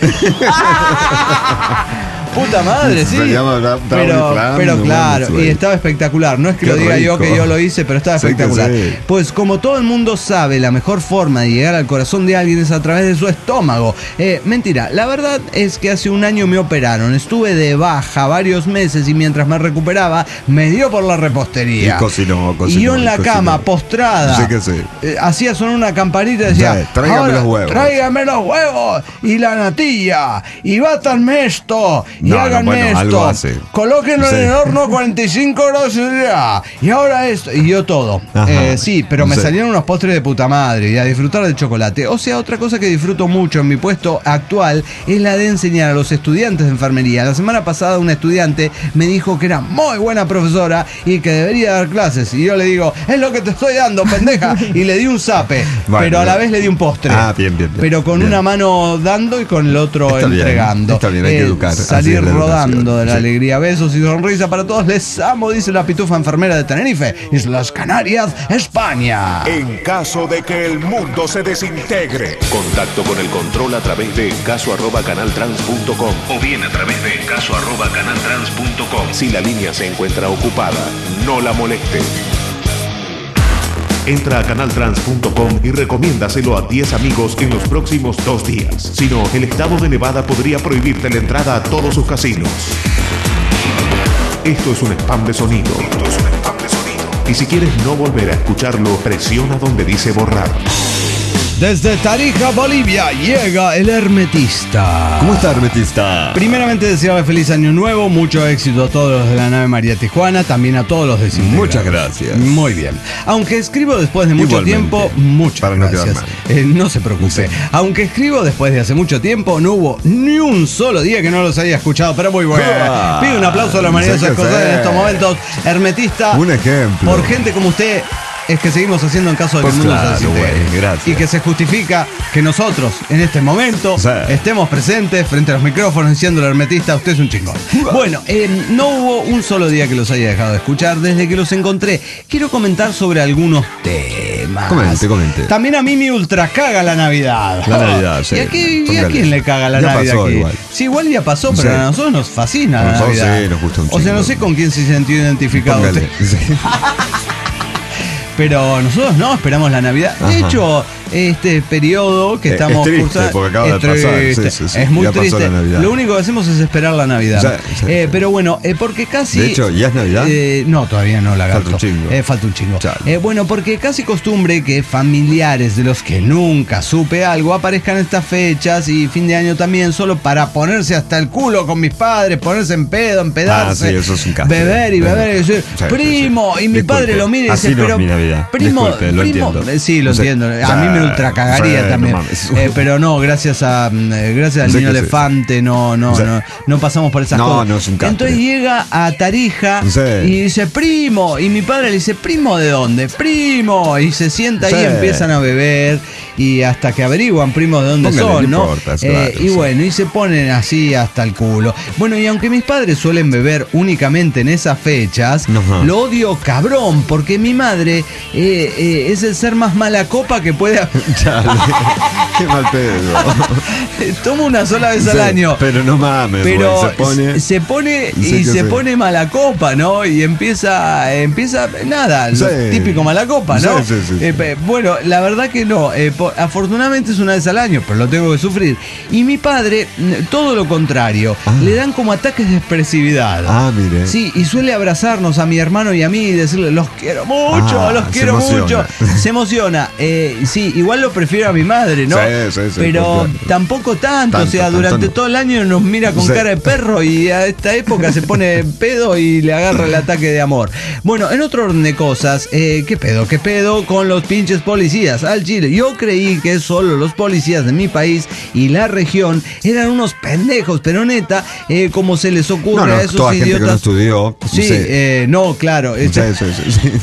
[SPEAKER 2] Puta madre, sí.
[SPEAKER 3] Se llama bra- brownie
[SPEAKER 2] Pero,
[SPEAKER 3] flan,
[SPEAKER 2] pero
[SPEAKER 3] no
[SPEAKER 2] claro,
[SPEAKER 3] mames,
[SPEAKER 2] y estaba espectacular. No es que
[SPEAKER 3] Qué
[SPEAKER 2] lo diga yo
[SPEAKER 3] rico.
[SPEAKER 2] que yo lo hice, pero estaba
[SPEAKER 3] Sí que
[SPEAKER 2] espectacular.
[SPEAKER 3] sí.
[SPEAKER 2] Pues como todo el mundo sabe, la mejor forma de llegar al corazón de alguien es a través de su estómago. Eh, mentira, la verdad es que hace un año me operaron. Estuve de baja varios meses y mientras me recuperaba, me dio por la repostería.
[SPEAKER 3] Y cocinó, cocinó,
[SPEAKER 2] Y yo en la
[SPEAKER 3] cocinó.
[SPEAKER 2] cama, postrada,
[SPEAKER 3] Sí que sí.
[SPEAKER 2] eh, hacía sonar una campanita y decía,
[SPEAKER 3] Sí, tráigame
[SPEAKER 2] "Ahora,
[SPEAKER 3] los huevos".
[SPEAKER 2] Tráigame los huevos y la natilla y bátanme esto y
[SPEAKER 3] No, no,
[SPEAKER 2] háganme
[SPEAKER 3] bueno,
[SPEAKER 2] esto.
[SPEAKER 3] algo hace.
[SPEAKER 2] Colóquenlo
[SPEAKER 3] Sí.
[SPEAKER 2] en el horno cuarenta y cinco grados ya. Y ahora esto. Y yo todo.
[SPEAKER 3] Ajá.
[SPEAKER 2] Eh, sí, pero me
[SPEAKER 3] Sí.
[SPEAKER 2] salieron unos postres de puta madre y a disfrutar del chocolate. O sea, otra cosa que disfruto mucho en mi puesto actual es la de enseñar a los estudiantes de enfermería. La semana pasada un estudiante me dijo que era muy buena profesora y que debería dar clases. Y yo le digo, es lo que te estoy dando, pendeja. Y le di un zape,
[SPEAKER 3] Bueno,
[SPEAKER 2] pero a la
[SPEAKER 3] bien.
[SPEAKER 2] vez le di un postre.
[SPEAKER 3] Ah, bien, bien, bien.
[SPEAKER 2] Pero con
[SPEAKER 3] Bien.
[SPEAKER 2] una mano dando y con el otro
[SPEAKER 3] Está bien,
[SPEAKER 2] entregando.
[SPEAKER 3] está bien, hay que educar, así
[SPEAKER 2] Salir
[SPEAKER 3] es la
[SPEAKER 2] rodando
[SPEAKER 3] educación,
[SPEAKER 2] de la
[SPEAKER 3] sí.
[SPEAKER 2] alegría. Besos y sonrisa para todos. Les amo, dice la pitufa enfermera de Tenerife, Islas Canarias, España.
[SPEAKER 1] En caso de que el mundo se desintegre. Contacto con el control a través de caso arroba canaltrans punto com o bien a través de caso arroba canaltrans punto com. Si la línea se encuentra ocupada, no la moleste. Entra a canaltrans punto com y recomiéndaselo a diez amigos en los próximos dos días. Si no, el estado de Nevada podría prohibirte la entrada a todos sus casinos. Esto es un spam de sonido. Esto es un spam de sonido. Y si quieres no volver a escucharlo, presiona donde dice borrar.
[SPEAKER 2] Desde Tarija, Bolivia, llega el hermetista.
[SPEAKER 3] ¿Cómo está, hermetista?
[SPEAKER 2] Primeramente desearle feliz año nuevo, mucho éxito a todos los de la nave María Tijuana, también a todos los desintegrados.
[SPEAKER 3] Muchas gracias.
[SPEAKER 2] Muy bien. Aunque escribo después de mucho
[SPEAKER 3] Igualmente.
[SPEAKER 2] tiempo, muchas
[SPEAKER 3] Para no
[SPEAKER 2] gracias.
[SPEAKER 3] quedar
[SPEAKER 2] Eh, no se preocupe. Aunque escribo después de hace mucho tiempo, no hubo ni un solo día que no los haya escuchado, pero muy bueno.
[SPEAKER 3] Ah,
[SPEAKER 2] Pido un aplauso a la María de
[SPEAKER 3] sé que
[SPEAKER 2] Escobar
[SPEAKER 3] sé.
[SPEAKER 2] en estos momentos. Hermetista.
[SPEAKER 3] Un ejemplo.
[SPEAKER 2] Por gente como usted. Es que seguimos haciendo en caso de que
[SPEAKER 3] Pues
[SPEAKER 2] el mundo
[SPEAKER 3] claro,
[SPEAKER 2] se desintegre.
[SPEAKER 3] güey, gracias.
[SPEAKER 2] Y que se justifica que nosotros, en este momento,
[SPEAKER 3] Sí.
[SPEAKER 2] estemos presentes frente a los micrófonos diciendo al hermetista, usted es un chingón. Bueno, eh, no hubo un solo día que los haya dejado de escuchar desde que los encontré. Quiero comentar sobre algunos temas.
[SPEAKER 3] Comente, comente.
[SPEAKER 2] También a mí me ultra caga la Navidad.
[SPEAKER 3] La Navidad, sí.
[SPEAKER 2] ¿Y a, qué- y a
[SPEAKER 3] Póngale.
[SPEAKER 2] quién le caga la
[SPEAKER 3] Ya
[SPEAKER 2] Navidad
[SPEAKER 3] pasó
[SPEAKER 2] aquí?
[SPEAKER 3] igual.
[SPEAKER 2] Sí, igual ya pasó, pero
[SPEAKER 3] Sí.
[SPEAKER 2] a nosotros nos fascina
[SPEAKER 3] A
[SPEAKER 2] la
[SPEAKER 3] nosotros
[SPEAKER 2] Navidad.
[SPEAKER 3] sí, nos gusta un
[SPEAKER 2] O sea,
[SPEAKER 3] chingo.
[SPEAKER 2] no sé con quién se sintió identificado
[SPEAKER 3] Póngale.
[SPEAKER 2] usted.
[SPEAKER 3] Sí.
[SPEAKER 2] Pero nosotros no esperamos la Navidad. De
[SPEAKER 3] Ajá.
[SPEAKER 2] hecho, este periodo que
[SPEAKER 3] Eh,
[SPEAKER 2] estamos
[SPEAKER 3] es triste,
[SPEAKER 2] cursando
[SPEAKER 3] porque acaba
[SPEAKER 2] es
[SPEAKER 3] de pasar.
[SPEAKER 2] triste,
[SPEAKER 3] Sí, sí, sí.
[SPEAKER 2] es muy
[SPEAKER 3] Ya pasó
[SPEAKER 2] triste.
[SPEAKER 3] la Navidad.
[SPEAKER 2] Lo único que hacemos es esperar la Navidad.
[SPEAKER 3] Sí, sí,
[SPEAKER 2] Eh,
[SPEAKER 3] sí.
[SPEAKER 2] pero bueno, eh, porque casi.
[SPEAKER 3] De hecho, ¿ya es Navidad?
[SPEAKER 2] Eh, no, todavía no, lagarto.
[SPEAKER 3] Falta un chingo.
[SPEAKER 2] Eh, falta un chingo.
[SPEAKER 3] Chale.
[SPEAKER 2] Eh, bueno, porque casi costumbre que familiares de los que nunca supe algo aparezcan estas fechas y fin de año también, solo para ponerse hasta el culo con mis padres, ponerse en pedo, empedarse,
[SPEAKER 3] Ah, sí, eso es un castre.
[SPEAKER 2] beber y beber y decir,
[SPEAKER 3] Sí, sí,
[SPEAKER 2] primo,
[SPEAKER 3] sí.
[SPEAKER 2] y mi
[SPEAKER 3] Disculpe,
[SPEAKER 2] padre lo mira y
[SPEAKER 3] así
[SPEAKER 2] dice,
[SPEAKER 3] no es
[SPEAKER 2] pero
[SPEAKER 3] mi Navidad.
[SPEAKER 2] primo,
[SPEAKER 3] Disculpe, lo
[SPEAKER 2] primo,
[SPEAKER 3] entiendo.
[SPEAKER 2] eh, sí, lo
[SPEAKER 3] Sí.
[SPEAKER 2] entiendo. A mí me ultra cagaría
[SPEAKER 3] Sí,
[SPEAKER 2] también.
[SPEAKER 3] no mames.
[SPEAKER 2] Eh, pero no, gracias a mm, eh, gracias al
[SPEAKER 3] Sí
[SPEAKER 2] niño
[SPEAKER 3] que sí.
[SPEAKER 2] elefante, no, no,
[SPEAKER 3] Sí.
[SPEAKER 2] no, no pasamos por esas
[SPEAKER 3] No,
[SPEAKER 2] cosas.
[SPEAKER 3] no es un castre.
[SPEAKER 2] Entonces llega a Tarija
[SPEAKER 3] Sí.
[SPEAKER 2] y dice, primo, y mi padre le dice, primo, ¿de dónde? Primo, y se sienta ahí
[SPEAKER 3] Sí.
[SPEAKER 2] y empiezan a beber y hasta que averiguan primos de dónde
[SPEAKER 3] Póngale,
[SPEAKER 2] son,
[SPEAKER 3] no
[SPEAKER 2] ¿no?
[SPEAKER 3] importa, es
[SPEAKER 2] Eh,
[SPEAKER 3] claro,
[SPEAKER 2] y
[SPEAKER 3] sí.
[SPEAKER 2] bueno, y se ponen así hasta el culo. Bueno, y aunque mis padres suelen beber únicamente en esas fechas,
[SPEAKER 3] Ajá.
[SPEAKER 2] lo odio cabrón, porque mi madre eh, eh, es el ser más mala copa que puede haber.
[SPEAKER 3] Chale. Qué mal pedo.
[SPEAKER 2] Tomo una sola vez al
[SPEAKER 3] Sí,
[SPEAKER 2] año.
[SPEAKER 3] Pero no mames,
[SPEAKER 2] Pero
[SPEAKER 3] güey, se pone.
[SPEAKER 2] se pone
[SPEAKER 3] Sí
[SPEAKER 2] y
[SPEAKER 3] que
[SPEAKER 2] se
[SPEAKER 3] sí.
[SPEAKER 2] pone mala copa, ¿no? Y empieza, empieza nada, lo
[SPEAKER 3] Sí.
[SPEAKER 2] típico mala copa, ¿no?
[SPEAKER 3] Sí, sí, sí, sí.
[SPEAKER 2] Eh, pe- bueno, la verdad que no. eh, po- afortunadamente es una vez al año, pero lo tengo que sufrir. Y mi padre, mm, todo lo contrario,
[SPEAKER 3] Ah.
[SPEAKER 2] le dan como ataques de expresividad.
[SPEAKER 3] Ah, mire.
[SPEAKER 2] Sí, y suele abrazarnos a mi hermano y a mí y decirle, los quiero mucho,
[SPEAKER 3] Ah,
[SPEAKER 2] los
[SPEAKER 3] se
[SPEAKER 2] quiero
[SPEAKER 3] emociona.
[SPEAKER 2] mucho. Se emociona, eh, sí, igual lo prefiero a mi madre, ¿no?
[SPEAKER 3] Sí, sí, sí,
[SPEAKER 2] pero
[SPEAKER 3] claro.
[SPEAKER 2] tampoco tanto,
[SPEAKER 3] Tanto,
[SPEAKER 2] o sea,
[SPEAKER 3] tanto
[SPEAKER 2] durante
[SPEAKER 3] no.
[SPEAKER 2] todo el año nos mira con
[SPEAKER 3] Sí.
[SPEAKER 2] cara de perro y a esta época se pone pedo y le agarra el ataque de amor. Bueno, en otro orden de cosas, eh, ¿qué pedo? ¿Qué pedo con los pinches policías al Chile? Yo creí que solo los policías de mi país y la región eran unos pendejos, pero neta, eh, como se les ocurre
[SPEAKER 3] No, no,
[SPEAKER 2] a esos
[SPEAKER 3] toda gente que no
[SPEAKER 2] idiotas.
[SPEAKER 3] estudió.
[SPEAKER 2] Sí,
[SPEAKER 3] sí.
[SPEAKER 2] eh, no, claro.
[SPEAKER 3] Sí,
[SPEAKER 2] este-
[SPEAKER 3] sí, sí, sí.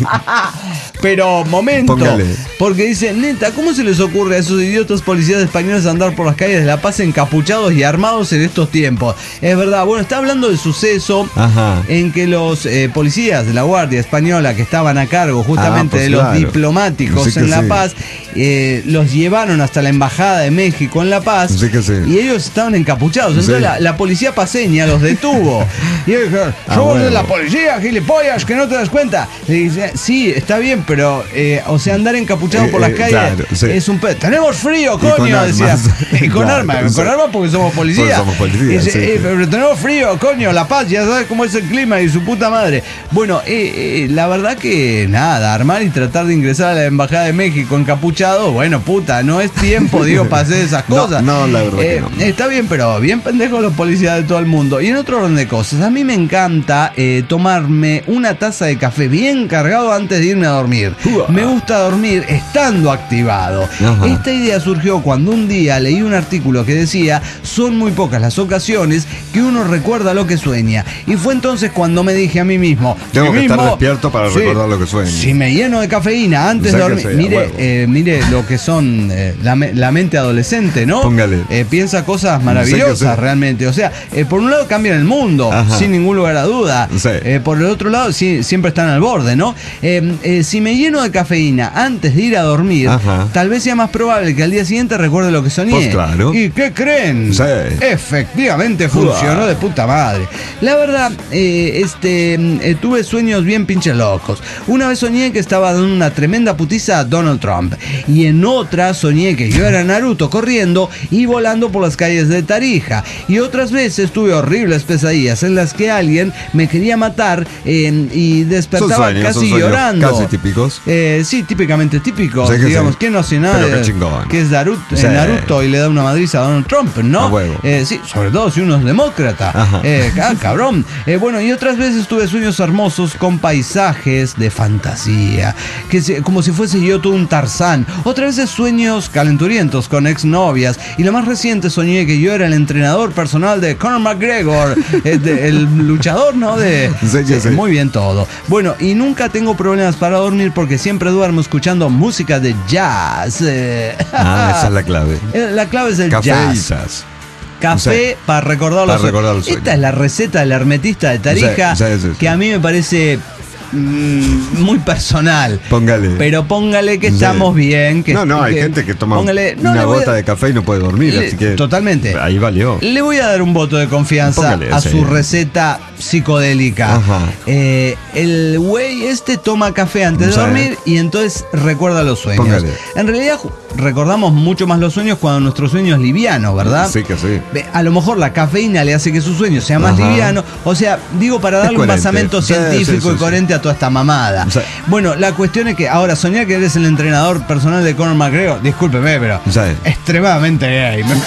[SPEAKER 2] Pero, momento.
[SPEAKER 3] Póngale.
[SPEAKER 2] Porque dice, neta, ¿cómo se les ocurre a esos idiotas policías españoles andar por las calles de La Paz encapuchados y armados en estos tiempos? Es verdad, bueno, está hablando del suceso
[SPEAKER 3] Ajá.
[SPEAKER 2] en que los eh, policías de la Guardia Española que estaban a cargo justamente
[SPEAKER 3] Ah, pues
[SPEAKER 2] de los
[SPEAKER 3] claro.
[SPEAKER 2] diplomáticos
[SPEAKER 3] Sí que
[SPEAKER 2] en La
[SPEAKER 3] sí.
[SPEAKER 2] Paz, eh, los llevaron hasta la Embajada de México en La Paz
[SPEAKER 3] Sí que sí.
[SPEAKER 2] y ellos estaban encapuchados. Entonces
[SPEAKER 3] Sí.
[SPEAKER 2] la, la policía paseña los detuvo. Y ellos dijeron,
[SPEAKER 3] Ah,
[SPEAKER 2] somos de
[SPEAKER 3] bueno.
[SPEAKER 2] la policía, gilipollas, que no te das cuenta. Le dice, sí, está bien, pero, eh, o sea, andar encapuchado
[SPEAKER 3] Eh,
[SPEAKER 2] por las
[SPEAKER 3] eh,
[SPEAKER 2] calles
[SPEAKER 3] claro, sí.
[SPEAKER 2] es un pedo. Tenemos frío,
[SPEAKER 3] Y con
[SPEAKER 2] coño,
[SPEAKER 3] armas.
[SPEAKER 2] decía. Y con
[SPEAKER 3] Claro,
[SPEAKER 2] armas,
[SPEAKER 3] sí.
[SPEAKER 2] con armas porque somos policía.
[SPEAKER 3] Porque somos policía,
[SPEAKER 2] Y dice,
[SPEAKER 3] sí,
[SPEAKER 2] eh,
[SPEAKER 3] sí.
[SPEAKER 2] pero tenemos frío, coño, La Paz, ya sabes cómo es el clima y su puta madre. Bueno, eh, eh, la verdad que nada, armar y tratar de ingresar a la Embajada de México encapuchado, bueno, puta, no es tiempo, digo, para hacer esas
[SPEAKER 3] No,
[SPEAKER 2] cosas.
[SPEAKER 3] no, la verdad que
[SPEAKER 2] Eh,
[SPEAKER 3] no.
[SPEAKER 2] Está bien, pero bien pendejos los policías de todo el mundo. Y en otro orden de cosas, a mí me encanta eh, tomarme una taza de café bien cargado antes de irme a dormir.
[SPEAKER 3] Uah.
[SPEAKER 2] Me gusta dormir estando activado.
[SPEAKER 3] Ajá.
[SPEAKER 2] Esta idea surgió cuando un día leí un artículo que decía, son muy pocas las ocasiones que uno recuerda lo que sueña. Y fue entonces cuando me dije a mí mismo,
[SPEAKER 3] Tengo
[SPEAKER 2] sí
[SPEAKER 3] que estar
[SPEAKER 2] mismo,
[SPEAKER 3] despierto para
[SPEAKER 2] sí,
[SPEAKER 3] recordar lo que sueño.
[SPEAKER 2] Si me lleno de cafeína antes
[SPEAKER 3] O
[SPEAKER 2] de
[SPEAKER 3] sea que
[SPEAKER 2] dormir,
[SPEAKER 3] sea,
[SPEAKER 2] mire,
[SPEAKER 3] huevo.
[SPEAKER 2] eh, mire lo que son eh, la, me- la mente adolescente, ¿no?
[SPEAKER 3] Póngale.
[SPEAKER 2] Eh, piensa cosas
[SPEAKER 3] Sí
[SPEAKER 2] maravillosas
[SPEAKER 3] que sí.
[SPEAKER 2] realmente. O sea, eh, por un lado cambian el mundo,
[SPEAKER 3] Ajá.
[SPEAKER 2] sin ningún lugar a duda.
[SPEAKER 3] Sí.
[SPEAKER 2] Eh, por el otro lado, sí, siempre están al borde, ¿no? Eh, eh, si me lleno de cafeína antes de ir a dormir,
[SPEAKER 3] Ajá.
[SPEAKER 2] tal vez sea más probable que al día siguiente recuerde lo que soñé.
[SPEAKER 3] Pues claro.
[SPEAKER 2] ¿Y qué creen?
[SPEAKER 3] Sí.
[SPEAKER 2] Efectivamente funcionó de puta madre. La verdad, eh, este, eh, tuve sueños bien pinche locos. Una vez soñé que estaba dando una tremenda putiza a Donald Trump. Y en otra soñé que yo era Naruto corriendo y volando por las calles de Tarija. Y otras veces tuve horribles pesadillas en las que alguien me quería matar eh, y despertaba
[SPEAKER 3] Son sueños,
[SPEAKER 2] casi
[SPEAKER 3] son sueños
[SPEAKER 2] llorando.
[SPEAKER 3] casi típicos.
[SPEAKER 2] Eh, sí, típicamente típicos.
[SPEAKER 3] Sí que
[SPEAKER 2] digamos,
[SPEAKER 3] sí.
[SPEAKER 2] ¿quién no hace nada?
[SPEAKER 3] Pero qué
[SPEAKER 2] de-
[SPEAKER 3] chingón.
[SPEAKER 2] Que es Naruto,
[SPEAKER 3] Sí.
[SPEAKER 2] eh, Naruto y le da una madriza a Donald Trump, ¿no?
[SPEAKER 3] A huevo.
[SPEAKER 2] Eh, sí, sobre todo si uno es demócrata.
[SPEAKER 3] Ajá.
[SPEAKER 2] Eh, ah, cabrón. Eh, bueno, y otras veces tuve sueños hermosos con paisajes de fantasía, que se- como si fuese yo todo un Tarzán. Otras veces sueños calenturientos con exnovias. Y lo más reciente soñé que yo era el entrenador personal de Conor McGregor, eh, de- el luchador, ¿no? De,
[SPEAKER 3] Sí, sí, sí.
[SPEAKER 2] Muy bien todo. Bueno, y nunca tengo problemas para dormir porque siempre duermo escuchando música de jazz. Eh,
[SPEAKER 3] Ah, esa es la clave.
[SPEAKER 2] Eh, La clave es el
[SPEAKER 3] Café
[SPEAKER 2] jazz.
[SPEAKER 3] y jazz.
[SPEAKER 2] Café
[SPEAKER 3] Sí.
[SPEAKER 2] para recordar
[SPEAKER 3] Para
[SPEAKER 2] los sueños.
[SPEAKER 3] recordar los sueños.
[SPEAKER 2] Esta es la receta del hermetista de Tarija,
[SPEAKER 3] Sí, sí, sí, sí.
[SPEAKER 2] que a mí me parece mm, muy personal.
[SPEAKER 3] Póngale.
[SPEAKER 2] Pero póngale que
[SPEAKER 3] Sí.
[SPEAKER 2] estamos bien. Que,
[SPEAKER 3] no, no, hay
[SPEAKER 2] que-
[SPEAKER 3] gente que toma
[SPEAKER 2] póngale- no,
[SPEAKER 3] una
[SPEAKER 2] le voy a-
[SPEAKER 3] gota de café y no puede dormir,
[SPEAKER 2] le-
[SPEAKER 3] así que
[SPEAKER 2] totalmente.
[SPEAKER 3] ahí valió.
[SPEAKER 2] Le voy a dar un voto de confianza
[SPEAKER 3] Póngale,
[SPEAKER 2] a
[SPEAKER 3] sí.
[SPEAKER 2] su receta psicodélica.
[SPEAKER 3] Ajá.
[SPEAKER 2] Eh, el güey este toma café antes de
[SPEAKER 3] Sí.
[SPEAKER 2] dormir y entonces recuerda los sueños.
[SPEAKER 3] Póngale.
[SPEAKER 2] En realidad ju- recordamos mucho más los sueños cuando nuestro sueño es liviano, ¿verdad?
[SPEAKER 3] Sí que sí.
[SPEAKER 2] Ve, A lo mejor la cafeína le hace que su sueño sea más
[SPEAKER 3] Ajá.
[SPEAKER 2] liviano. O sea, digo para darle un
[SPEAKER 3] coherente.
[SPEAKER 2] basamento
[SPEAKER 3] Sí,
[SPEAKER 2] científico
[SPEAKER 3] sí, sí,
[SPEAKER 2] y coherente a toda esta mamada.
[SPEAKER 3] Sí.
[SPEAKER 2] Bueno, la cuestión es que ahora soñar que eres el entrenador personal de Conor McGregor, discúlpeme, pero
[SPEAKER 3] Sí.
[SPEAKER 2] extremadamente gay. Me-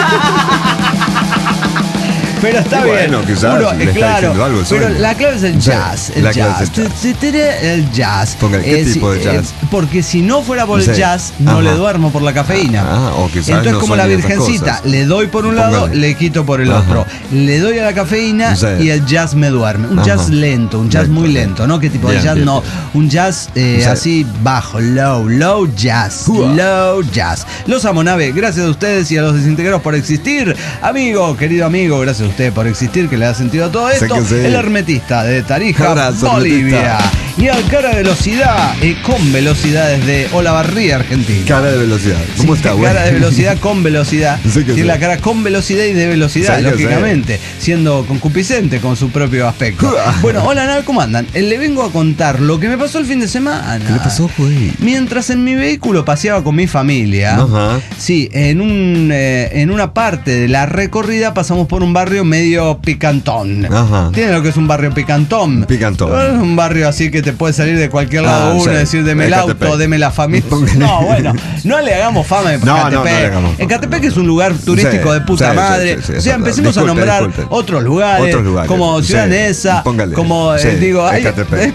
[SPEAKER 2] Pero está
[SPEAKER 3] Y
[SPEAKER 2] bien.
[SPEAKER 3] bueno, quizás
[SPEAKER 2] Uno,
[SPEAKER 3] le
[SPEAKER 2] eh,
[SPEAKER 3] está
[SPEAKER 2] claro,
[SPEAKER 3] diciendo algo el
[SPEAKER 2] pero
[SPEAKER 3] sueño.
[SPEAKER 2] la clave es el
[SPEAKER 3] Sí,
[SPEAKER 2] jazz. El
[SPEAKER 3] la clave
[SPEAKER 2] jazz.
[SPEAKER 3] es el jazz.
[SPEAKER 2] T- t- t- El jazz.
[SPEAKER 3] Póngale, ¿qué
[SPEAKER 2] Eh,
[SPEAKER 3] tipo de
[SPEAKER 2] si-
[SPEAKER 3] jazz?
[SPEAKER 2] eh, porque si no fuera por el
[SPEAKER 3] Sí.
[SPEAKER 2] jazz, no
[SPEAKER 3] Ajá.
[SPEAKER 2] le duermo por la cafeína.
[SPEAKER 3] Ah, o quizás
[SPEAKER 2] Entonces,
[SPEAKER 3] no
[SPEAKER 2] como la
[SPEAKER 3] sueñe esas
[SPEAKER 2] virgencita,
[SPEAKER 3] cosas.
[SPEAKER 2] le doy por un lado,
[SPEAKER 3] Póngale.
[SPEAKER 2] le quito por el
[SPEAKER 3] Ajá.
[SPEAKER 2] otro. Le doy a la cafeína
[SPEAKER 3] Sí.
[SPEAKER 2] y el jazz me duerme. Un
[SPEAKER 3] Ajá.
[SPEAKER 2] jazz lento, un jazz
[SPEAKER 3] Lento,
[SPEAKER 2] muy
[SPEAKER 3] lento.
[SPEAKER 2] lento, ¿no? ¿Qué tipo de
[SPEAKER 3] Bien,
[SPEAKER 2] jazz?
[SPEAKER 3] bien,
[SPEAKER 2] No,
[SPEAKER 3] bien.
[SPEAKER 2] un jazz eh,
[SPEAKER 3] Sí.
[SPEAKER 2] así bajo, low, low jazz.
[SPEAKER 3] Uah.
[SPEAKER 2] Low jazz. Los amo, nave. Gracias a ustedes y a los desintegros por existir. Amigo, querido amigo, gracias a usted por existir, que le da sentido a todo
[SPEAKER 3] Sé
[SPEAKER 2] esto.
[SPEAKER 3] que sí.
[SPEAKER 2] El hermetista de Tarija,
[SPEAKER 3] Abrazo,
[SPEAKER 2] Bolivia.
[SPEAKER 3] hermetista.
[SPEAKER 2] Y al cara de velocidad, eh, con velocidad desde Olavarría, Argentina.
[SPEAKER 3] Cara de velocidad. ¿Cómo
[SPEAKER 2] Sí,
[SPEAKER 3] está, güey?
[SPEAKER 2] cara de velocidad con velocidad.
[SPEAKER 3] Sí que
[SPEAKER 2] Tiene
[SPEAKER 3] sí.
[SPEAKER 2] la cara con velocidad y de velocidad,
[SPEAKER 3] Sí que
[SPEAKER 2] lógicamente. Siendo concupiscente con su propio aspecto. Bueno, hola, Nave, ¿cómo andan? Eh, Le vengo a contar lo que me pasó el fin de semana.
[SPEAKER 3] ¿Qué le pasó, güey?
[SPEAKER 2] Mientras en mi vehículo paseaba con mi familia.
[SPEAKER 3] Ajá.
[SPEAKER 2] Sí, en, un, eh, en una parte de la recorrida pasamos por un barrio medio picantón.
[SPEAKER 3] Ajá.
[SPEAKER 2] ¿Tiene lo que es un barrio picantón?
[SPEAKER 3] Picantón.
[SPEAKER 2] Es un barrio así que te puede salir de cualquier lado
[SPEAKER 3] Ah,
[SPEAKER 2] uno,
[SPEAKER 3] sí.
[SPEAKER 2] decir deme el
[SPEAKER 3] Ecatepec.
[SPEAKER 2] auto, deme la familia. No, bueno, no le hagamos fama de
[SPEAKER 3] No, no, no
[SPEAKER 2] Ecatepec.
[SPEAKER 3] le hagamos fama.
[SPEAKER 2] Ecatepec es un lugar turístico
[SPEAKER 3] Sí,
[SPEAKER 2] de puta
[SPEAKER 3] sí,
[SPEAKER 2] madre.
[SPEAKER 3] sí, sí, sí,
[SPEAKER 2] o sea,
[SPEAKER 3] es
[SPEAKER 2] empecemos
[SPEAKER 3] verdad.
[SPEAKER 2] a nombrar
[SPEAKER 3] Disculpe, disculpe.
[SPEAKER 2] otros lugares,
[SPEAKER 3] Otros lugares,
[SPEAKER 2] como Ciudad
[SPEAKER 3] sí.
[SPEAKER 2] Neza,
[SPEAKER 3] Póngale.
[SPEAKER 2] como eh,
[SPEAKER 3] Sí,
[SPEAKER 2] digo, hay,
[SPEAKER 3] Ecatepec.